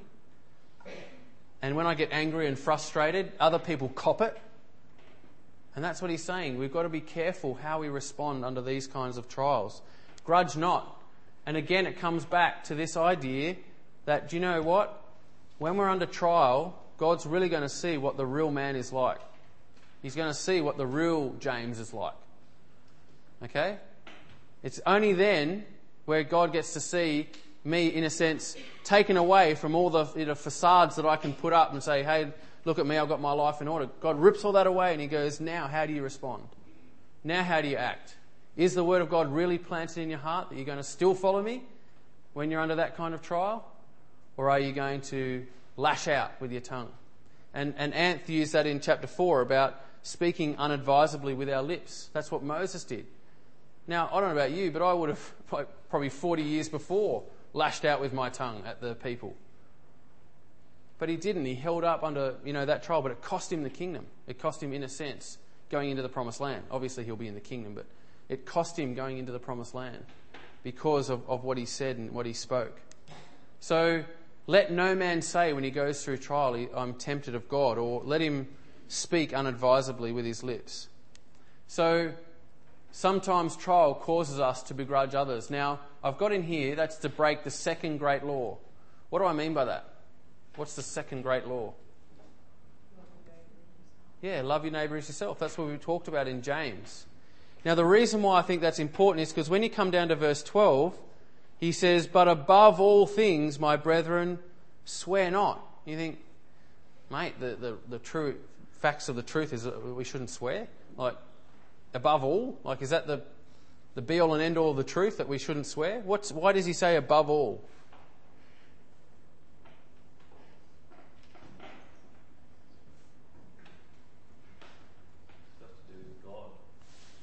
And when I get angry and frustrated, other people cop it. And that's what he's saying. We've got to be careful how we respond under these kinds of trials. Grudge not. And again, it comes back to this idea that, do you know what? When we're under trial, God's really going to see what the real man is like. He's going to see what the real James is like. Okay? It's only then where God gets to see me, in a sense, taken away from all the you know, facades that I can put up and say, hey, look at me, I've got my life in order. God rips all that away and he goes, now how do you respond? Now how do you act? Is the word of God really planted in your heart that you're going to still follow me when you're under that kind of trial? Or are you going to lash out with your tongue? And, and Anth used that in chapter four about speaking unadvisedly with our lips. That's what Moses did. Now, I don't know about you, but I would have probably forty years before lashed out with my tongue at the people. But he didn't. He held up under, you know, that trial, but it cost him the kingdom. It cost him, in a sense, going into the promised land. Obviously, he'll be in the kingdom, but it cost him going into the promised land because of, of what he said and what he spoke. So, let no man say when he goes through trial, I'm tempted of God, or let him speak unadvisedly with his lips. So, sometimes trial causes us to begrudge others. Now, I've got in here, that's to break the second great law. What do I mean by that? What's the second great law? Yeah, love your neighbour as yourself. That's what we talked about in James. Now, the reason why I think that's important is because when you come down to verse twelve, he says, but above all things, my brethren, swear not. You think, mate, the, the, the true facts of the truth is that we shouldn't swear? Like, above all? Like, is that the, the be-all and end-all of the truth that we shouldn't swear? What's, why does he say above all?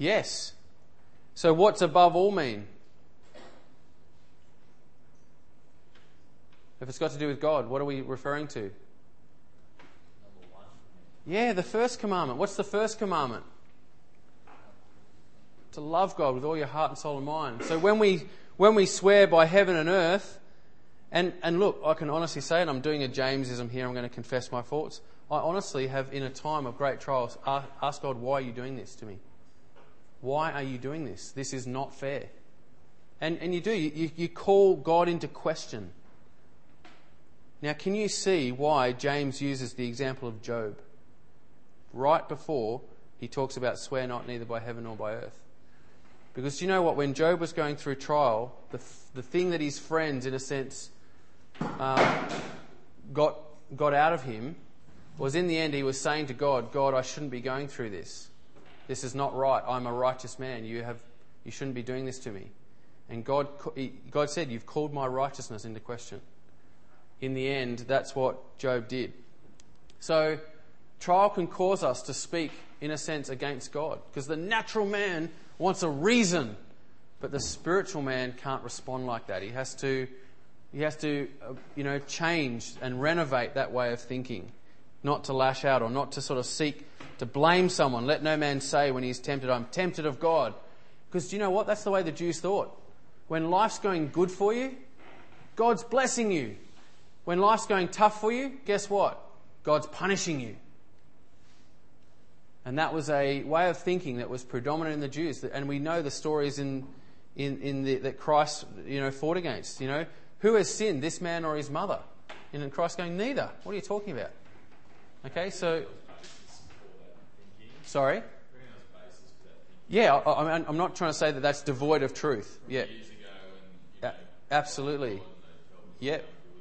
Yes. So what's above all mean? If it's got to do with God, what are we referring to? Number one. Yeah, the first commandment. What's the first commandment? To love God with all your heart and soul and mind. So when we when we swear by heaven and earth, and, and look, I can honestly say, and I'm doing a Jamesism here, I'm going to confess my faults. I honestly have, in a time of great trials, asked God, why are you doing this to me? Why are you doing this? This is not fair. And and you do, you, you call God into question. Now, can you see why James uses the example of Job? Right before he talks about swear not neither by heaven nor by earth. Because do you know what? When Job was going through trial, the the thing that his friends, in a sense, um, got got out of him was, in the end, he was saying to God, God, I shouldn't be going through this. This is not right. I'm a righteous man. You have you shouldn't be doing this to me. And God God said, you've called my righteousness into question. In the end, that's what Job did. So, trial can cause us to speak, in a sense, against God. Because the natural man wants a reason, but the spiritual man can't respond like that. He has to, he has to, uh, you know, change and renovate that way of thinking. Not to lash out or not to sort of seek to blame someone. Let no man say when he's tempted, I'm tempted of God. Because do you know what? That's the way the Jews thought. When life's going good for you, God's blessing you. When life's going tough for you, guess what? God's punishing you. And that was a way of thinking that was predominant in the Jews. And we know the stories in in, in the, that Christ, you know, fought against. You know, who has sinned, this man or his mother? And Christ going, neither. What are you talking about? Okay, so... Sorry? Yeah, I, I'm not trying to say that that's devoid of truth. Yeah. Absolutely. Yeah.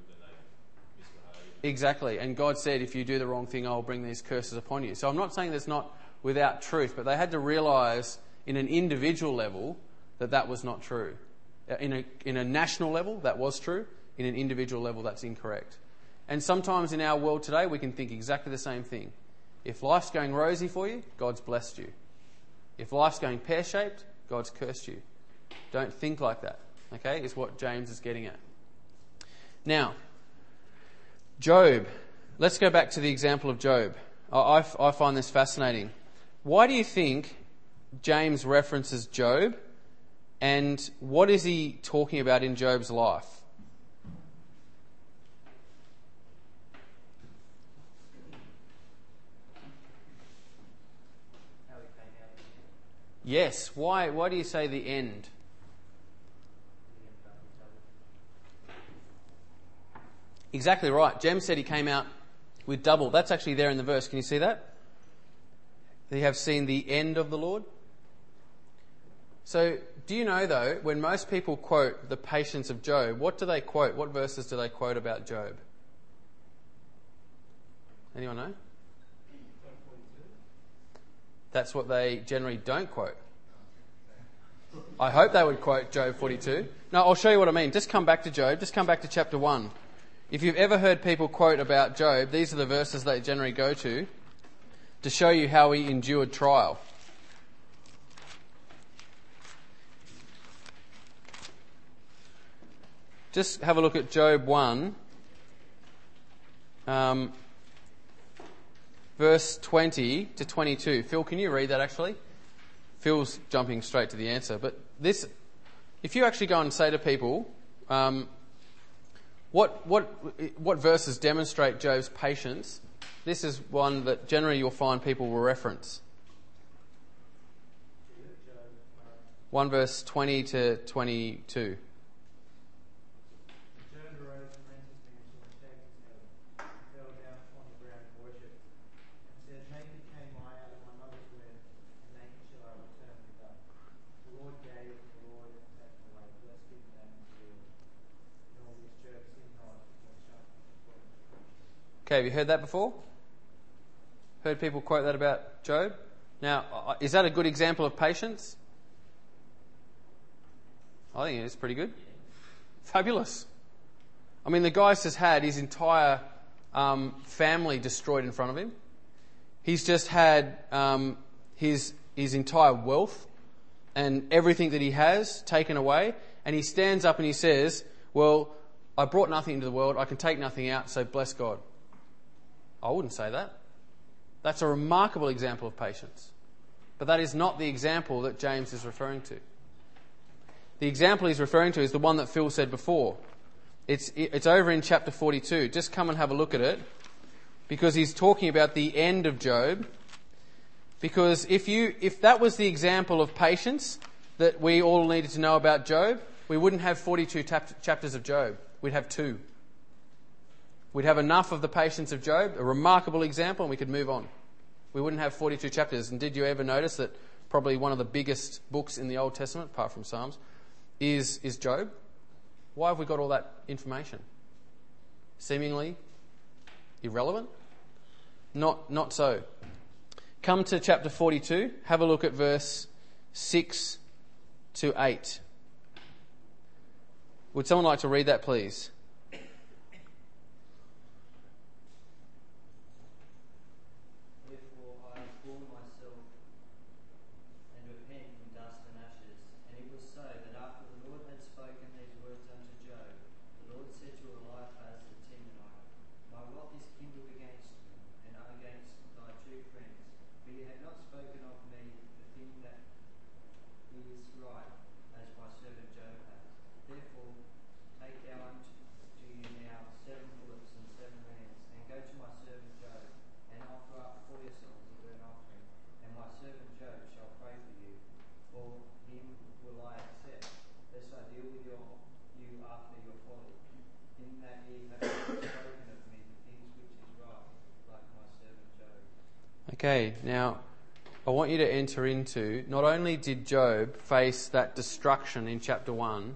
Exactly. And God said, if you do the wrong thing, I'll bring these curses upon you. So I'm not saying that's not without truth, but they had to realise in an individual level that that was not true. In a, in a national level, that was true. In an individual level, that's incorrect. And sometimes in our world today, we can think exactly the same thing. If life's going rosy for you, God's blessed you. If life's going pear-shaped, God's cursed you. Don't think like that, okay, is what James is getting at. Now, Job. Let's go back to the example of Job. I, I, I find this fascinating. Why do you think James references Job, and what is he talking about in Job's life? Yes. Why, why do you say the end? Exactly right. Jem said he came out with double. That's actually there in the verse. Can you see that? They have seen the end of the Lord. So, do you know though, when most people quote the patience of Job, what do they quote? What verses do they quote about Job? Anyone know? That's what they generally don't quote. I hope they would quote Job forty-two. No, I'll show you what I mean. Just come back to Job. Just come back to chapter one. If you've ever heard people quote about Job, these are the verses they generally go to to show you how he endured trial. Just have a look at Job one, um, verse twenty to twenty-two. Phil, can you read that actually? Phil's jumping straight to the answer. But this, if you actually go and say to people, um, what what what verses demonstrate Job's patience, this is one that generally you'll find people will reference. one verse twenty to twenty-two. Okay, have you heard that before? Heard people quote that about Job? Now, is that a good example of patience? I think it's pretty good. Fabulous. I mean, the guy's just had his entire um, family destroyed in front of him. He's just had um, his his entire wealth and everything that he has taken away, and he stands up and he says, well, I brought nothing into the world, I can take nothing out, so bless God. I wouldn't say that. That's a remarkable example of patience. But that is not the example that James is referring to. The example he's referring to is the one that Phil said before. It's, it's over in chapter forty-two. Just come and have a look at it, because he's talking about the end of Job. Because if you, if that was the example of patience that we all needed to know about Job, we wouldn't have forty-two tap- chapters of Job. We'd have two. We'd have enough of the patience of Job, a remarkable example, and we could move on. We wouldn't have forty-two chapters. And did you ever notice that probably one of the biggest books in the Old Testament, apart from Psalms, is, is Job? Why have we got all that information? Seemingly irrelevant? Not, not so. Come to chapter forty-two. Have a look at verse six to eight. Would someone like to read that, please? Therefore I formed myself and repent in dust and ashes. And it was so that after the Lord had spoken these words unto Job, the Lord said to Eliphaz the Temanite, My wrath is kindled against you, and against thy two friends, for you have not spoken of me the thing that is right, as my servant Job has. Therefore take thou unto you now seven bullocks and seven rams, and go to my servant Job, and offer up for yourselves a burnt offering, and my servant Job shall pray for you. For him will I accept, lest I deal with your, you after your folly, in that ye have not spoken of me the things which is right, like my servant Job. Okay, now I want you to enter into, not only did Job face that destruction in chapter one,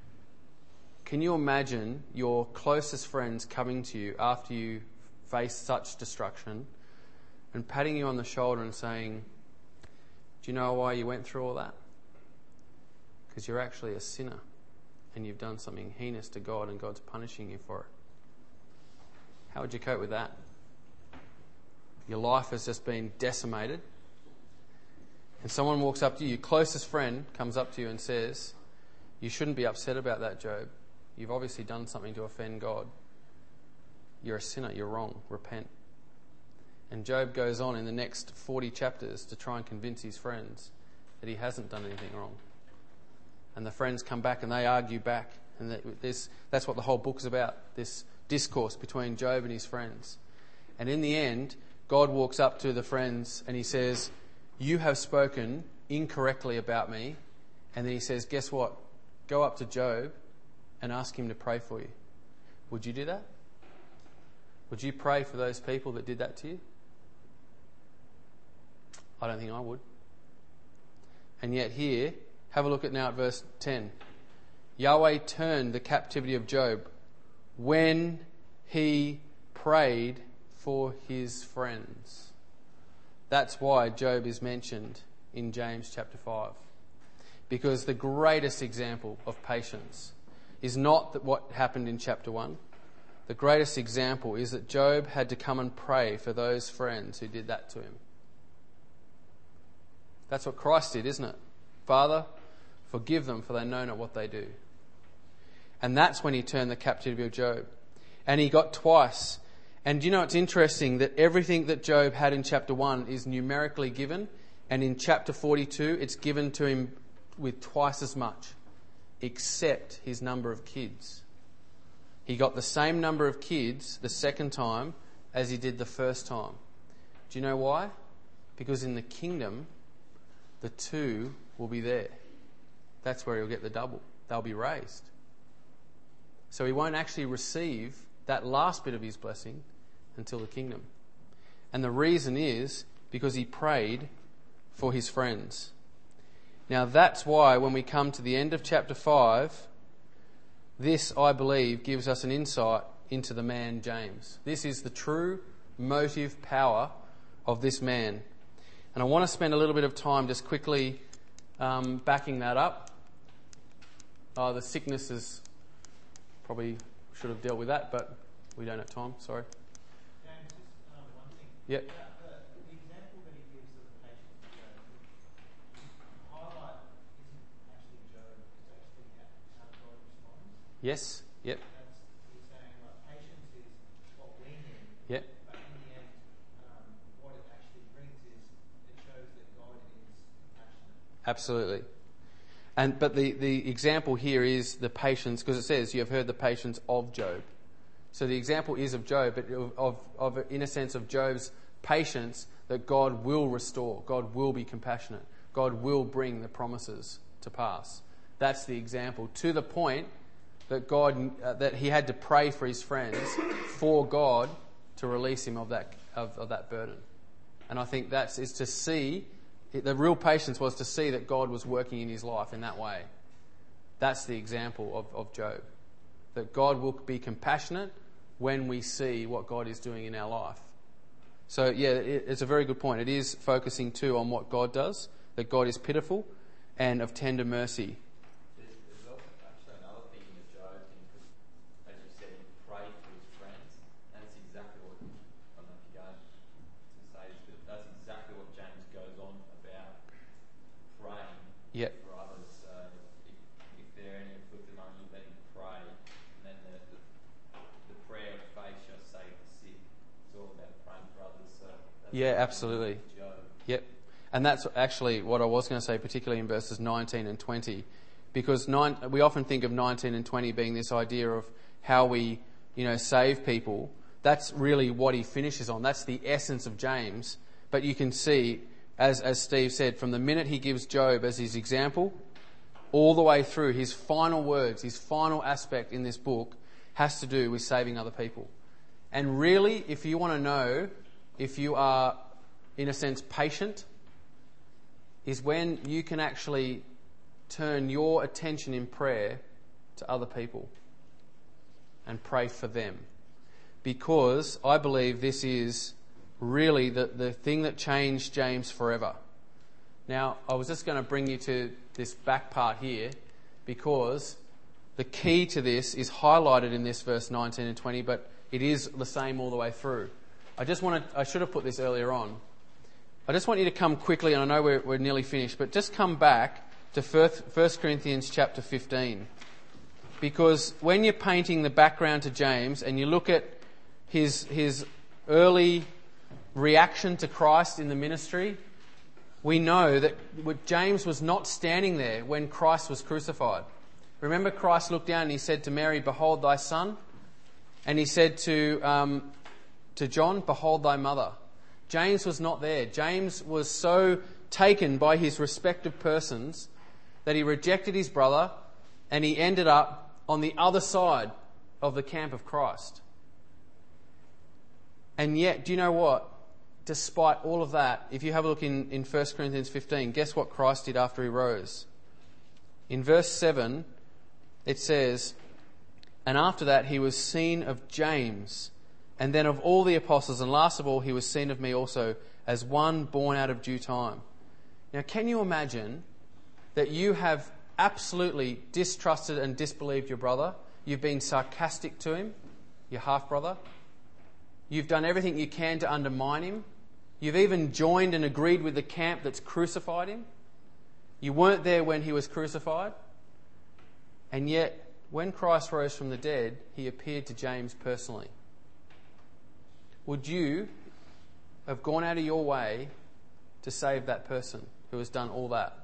can you imagine your closest friends coming to you after you face such destruction and patting you on the shoulder and saying, do you know why you went through all that? Because you're actually a sinner and you've done something heinous to God and God's punishing you for it. How would you cope with that? Your life has just been decimated, and someone walks up to you, your closest friend comes up to you and says, you shouldn't be upset about that, Job. You've obviously done something to offend God. You're a sinner, you're wrong, repent. And Job goes on in the next forty chapters to try and convince his friends that he hasn't done anything wrong. And the friends come back and they argue back, and this, that's what the whole book's about, this discourse between Job and his friends. And in the end, God walks up to the friends and he says, you have spoken incorrectly about me. And then he says, guess what? Go up to Job and ask him to pray for you. Would you do that? Would you pray for those people that did that to you? I don't think I would. And yet here, have a look at now at verse ten. Yahweh turned the captivity of Job when he prayed for his friends. That's why Job is mentioned in James chapter five. Because the greatest example of patience is not that what happened in chapter one. The greatest example is that Job had to come and pray for those friends who did that to him. That's what Christ did, isn't it? Father, forgive them, for they know not what they do. And that's when he turned the captivity of Job. And he got twice. And you know, it's interesting that everything that Job had in chapter one is numerically given, and in chapter forty-two it's given to him with twice as much, except his number of kids. He got the same number of kids the second time as he did the first time. Do you know why? Because in the kingdom, the two will be there. That's where he'll get the double. They'll be raised. So he won't actually receive that last bit of his blessing until the kingdom. And the reason is because he prayed for his friends. Now that's why when we come to the end of chapter five, this, I believe, gives us an insight into the man James. This is the true motive power of this man. And I want to spend a little bit of time just quickly um, backing that up. Oh, the sickness is probably should have dealt with that, but we don't have time, sorry. James, just um, one thing. Yep. About the, the example that he gives of the patient of Job, highlight Yes. Yep. That's, he's saying like patience is what we need, Yep. but in the end, um, what it actually brings is it shows that God is compassionate. Absolutely. And but the, the example here is the patience, because it says you have heard the patience of Job. So the example is of Job, but of, of, of in a sense of Job's patience that God will restore, God will be compassionate, God will bring the promises to pass. That's the example, to the point that God uh, that he had to pray for his friends for God to release him of that of, of that burden. And I think that's is to see the real patience was to see that God was working in his life in that way. That's the example of, of Job. That God will be compassionate when we see what God is doing in our life. So yeah, it, it's a very good point. It is focusing too on what God does, that God is pitiful and of tender mercy. There's, there's also actually another thing in the Job thing, because as you said, he prayed for his friends, and it's exactly what, I don't know if you're going to say this, but that's exactly what James goes on about, praying Yep. for others. So if, if there are any afflicted among you, then pray, and then the, the, the prayer of faith shall save the sick. It's all about praying for others. So that's Yeah, what absolutely. Job. Yep. And that's actually what I was going to say, particularly in verses nineteen and twenty. Because nine, we often think of nineteen and twenty being this idea of how we, you know, save people. That's really what he finishes on. That's the essence of James. But you can see, as, as Steve said, from the minute he gives Job as his example, all the way through, his final words, his final aspect in this book has to do with saving other people. And really, if you want to know if you are, in a sense, patient, is when you can actually turn your attention in prayer to other people and pray for them. Because I believe this is really the, the thing that changed James forever. Now, I was just going to bring you to this back part here, because the key to this is highlighted in this verse nineteen and twenty, but it is the same all the way through. I just want to, I should have put this earlier on. I just want you to come quickly, and I know we're, we're nearly finished, but just come back to First Corinthians chapter fifteen. Because when you're painting the background to James and you look at his, his early reaction to Christ in the ministry, we know that James was not standing there when Christ was crucified. Remember, Christ looked down and he said to Mary, "Behold thy son." And he said to, um, to John, "Behold thy mother." James was not there. James was so taken by his respective persons that he rejected his brother, and he ended up on the other side of the camp of Christ. And yet, do you know what? Despite all of that, if you have a look in, in First Corinthians fifteen, guess what Christ did after he rose? In verse seven, it says, "And after that he was seen of James, and then of all the apostles, and last of all he was seen of me also, as one born out of due time." Now, can you imagine that you have absolutely distrusted and disbelieved your brother? You've been sarcastic to him, your half-brother. You've done everything you can to undermine him. You've even joined and agreed with the camp that's crucified him. You weren't there when he was crucified. And yet, when Christ rose from the dead, he appeared to James personally. Would you have gone out of your way to save that person who has done all that?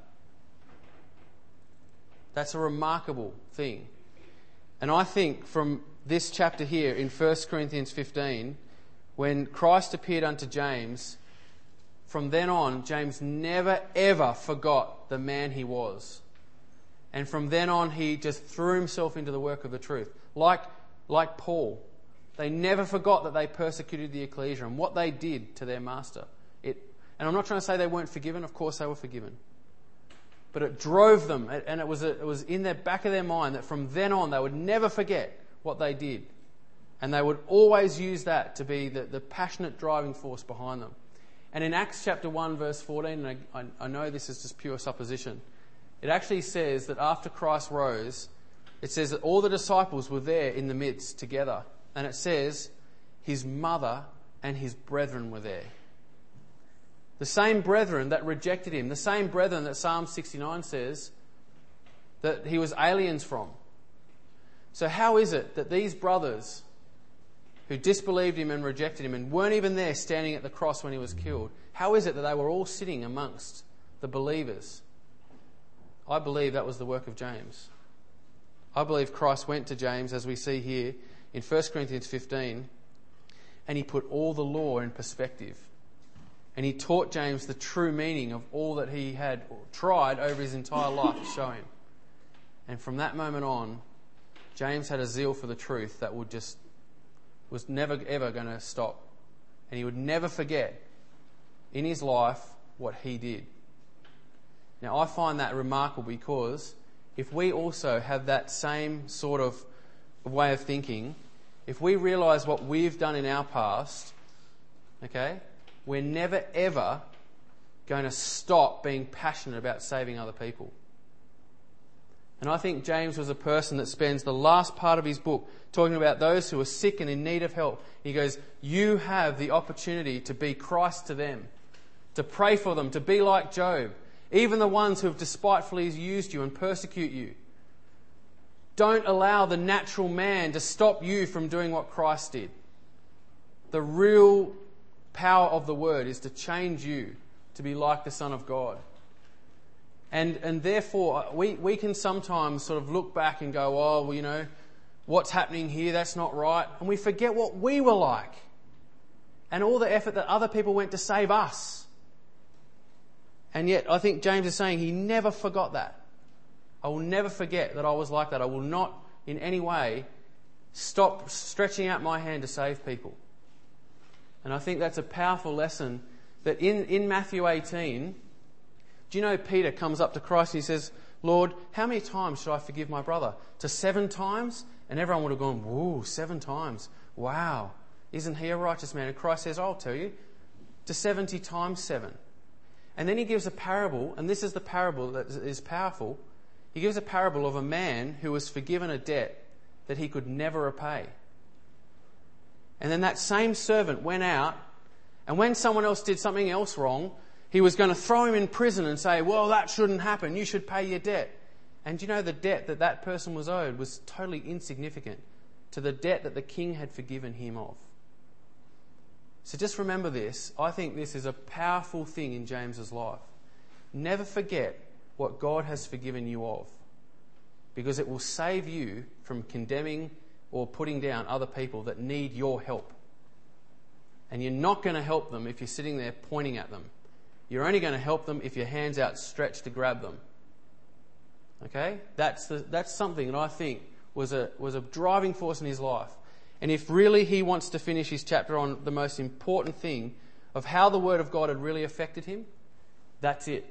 That's a remarkable thing. And I think from this chapter here in First Corinthians fifteen, when Christ appeared unto James, from then on, James never ever forgot the man he was. And from then on, he just threw himself into the work of the truth. Like, like Paul. They never forgot that they persecuted the ecclesia and what they did to their master. It, and I'm not trying to say they weren't forgiven. Of course they were forgiven. But it drove them, and it was, a, it was in the back of their mind that from then on they would never forget what they did. And they would always use that to be the, the passionate driving force behind them. And in Acts chapter one, verse fourteen, and I, I know this is just pure supposition, it actually says that after Christ rose, it says that all the disciples were there in the midst together. And it says his mother and his brethren were there. The same brethren that rejected him, the same brethren that Psalm sixty-nine says that he was aliens from. So how is it that these brothers who disbelieved him and rejected him and weren't even there standing at the cross when he was killed, how is it that they were all sitting amongst the believers? I believe that was the work of James. I believe Christ went to James, as we see here in First Corinthians fifteen, and he put all the law in perspective. And he taught James the true meaning of all that he had tried over his entire life to show him. And from that moment on, James had a zeal for the truth that would just was never ever going to stop. And he would never forget in his life what he did. Now I find that remarkable because if we also have that same sort of way of thinking, if we realise what we've done in our past, okay, we're never ever going to stop being passionate about saving other people. And I think James was a person that spends the last part of his book talking about those who are sick and in need of help. He goes, you have the opportunity to be Christ to them, to pray for them, to be like Job, even the ones who have despitefully used you and persecute you. Don't allow the natural man to stop you from doing what Christ did. The real power of the word is to change you to be like the Son of God. And and therefore, we, we can sometimes sort of look back and go, oh, well, you know, what's happening here, that's not right. And we forget what we were like and all the effort that other people went to save us. And yet, I think James is saying he never forgot that. I will never forget that I was like that. I will not in any way stop stretching out my hand to save people. And I think that's a powerful lesson that in, in Matthew eighteen, do you know Peter comes up to Christ and he says, Lord, how many times should I forgive my brother? To seven times? And everyone would have gone, whoa, seven times. Wow. Isn't he a righteous man? And Christ says, I'll tell you, to seventy times seven. And then he gives a parable, and this is the parable that is powerful. He gives a parable of a man who was forgiven a debt that he could never repay. And then that same servant went out, and when someone else did something else wrong, he was going to throw him in prison and say, well, that shouldn't happen. You should pay your debt. And you know the debt that that person was owed was totally insignificant to the debt that the king had forgiven him of. So just remember this. I think this is a powerful thing in James's life. Never forget what God has forgiven you of, because it will save you from condemning or putting down other people that need your help. And you're not going to help them if you're sitting there pointing at them. You're only going to help them if your hand's outstretched to grab them. Okay? That's the, that's something that I think was a was a driving force in his life. And if really he wants to finish his chapter on the most important thing of how the Word of God had really affected him, that's it.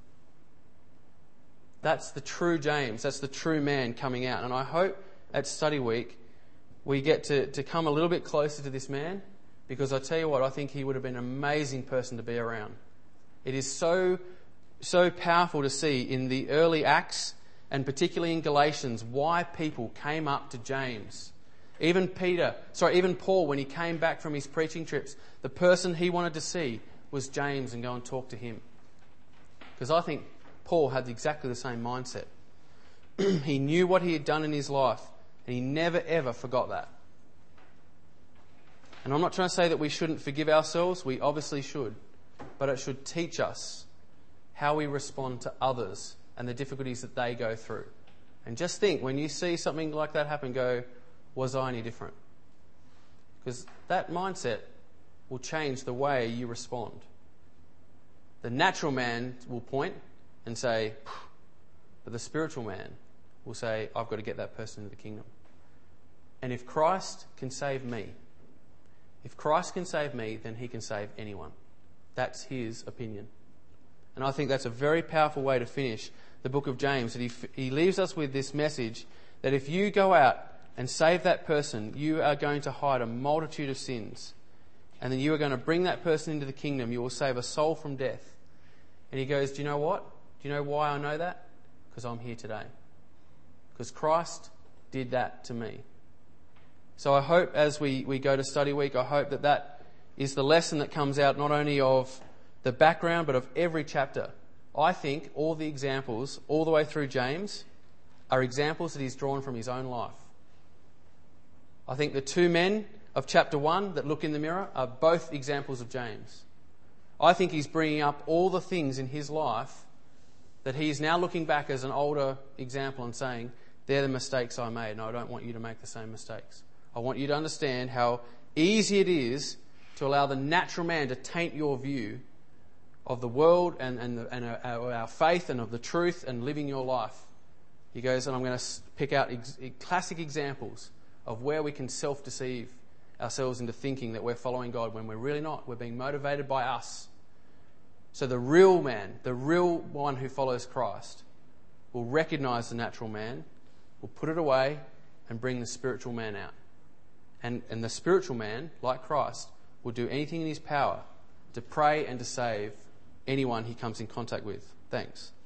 That's the true James. That's the true man coming out. And I hope at Study Week we get to, to come a little bit closer to this man, because I tell you what, I think he would have been an amazing person to be around. It is so, so powerful to see in the early Acts, and particularly in Galatians, why people came up to James. Even Peter, sorry, even Paul, when he came back from his preaching trips, the person he wanted to see was James and go and talk to him. Because I think Paul had exactly the same mindset. He knew what he had done in his life, and he never ever forgot that. And I'm not trying to say that we shouldn't forgive ourselves. We obviously should. But it should teach us how we respond to others and the difficulties that they go through. And just think, when you see something like that happen, go, was I any different? Because that mindset will change the way you respond. The natural man will point and say, but the spiritual man will say, I've got to get that person into the kingdom. And if Christ can save me, if Christ can save me, then he can save anyone. That's his opinion. And I think that's a very powerful way to finish the book of James. That he, he leaves us with this message that if you go out and save that person, you are going to hide a multitude of sins. And then you are going to bring that person into the kingdom. You will save a soul from death. And he goes, do you know what? Do you know why I know that? Because I'm here today. Because Christ did that to me. So I hope as we, we go to Study Week, I hope that that is the lesson that comes out not only of the background, but of every chapter. I think all the examples, all the way through James, are examples that he's drawn from his own life. I think the two men of chapter one that look in the mirror are both examples of James. I think he's bringing up all the things in his life that he's now looking back as an older example and saying, they're the mistakes I made, and I don't want you to make the same mistakes. I want you to understand how easy it is to allow the natural man to taint your view of the world and, and, the, and our, our faith and of the truth and living your life. He goes, and I'm going to pick out ex- classic examples of where we can self-deceive ourselves into thinking that we're following God when we're really not. We're being motivated by us. So the real man, the real one who follows Christ, will recognise the natural man, will put it away and bring the spiritual man out. And, and the spiritual man, like Christ, will do anything in his power to pray and to save anyone he comes in contact with. Thanks.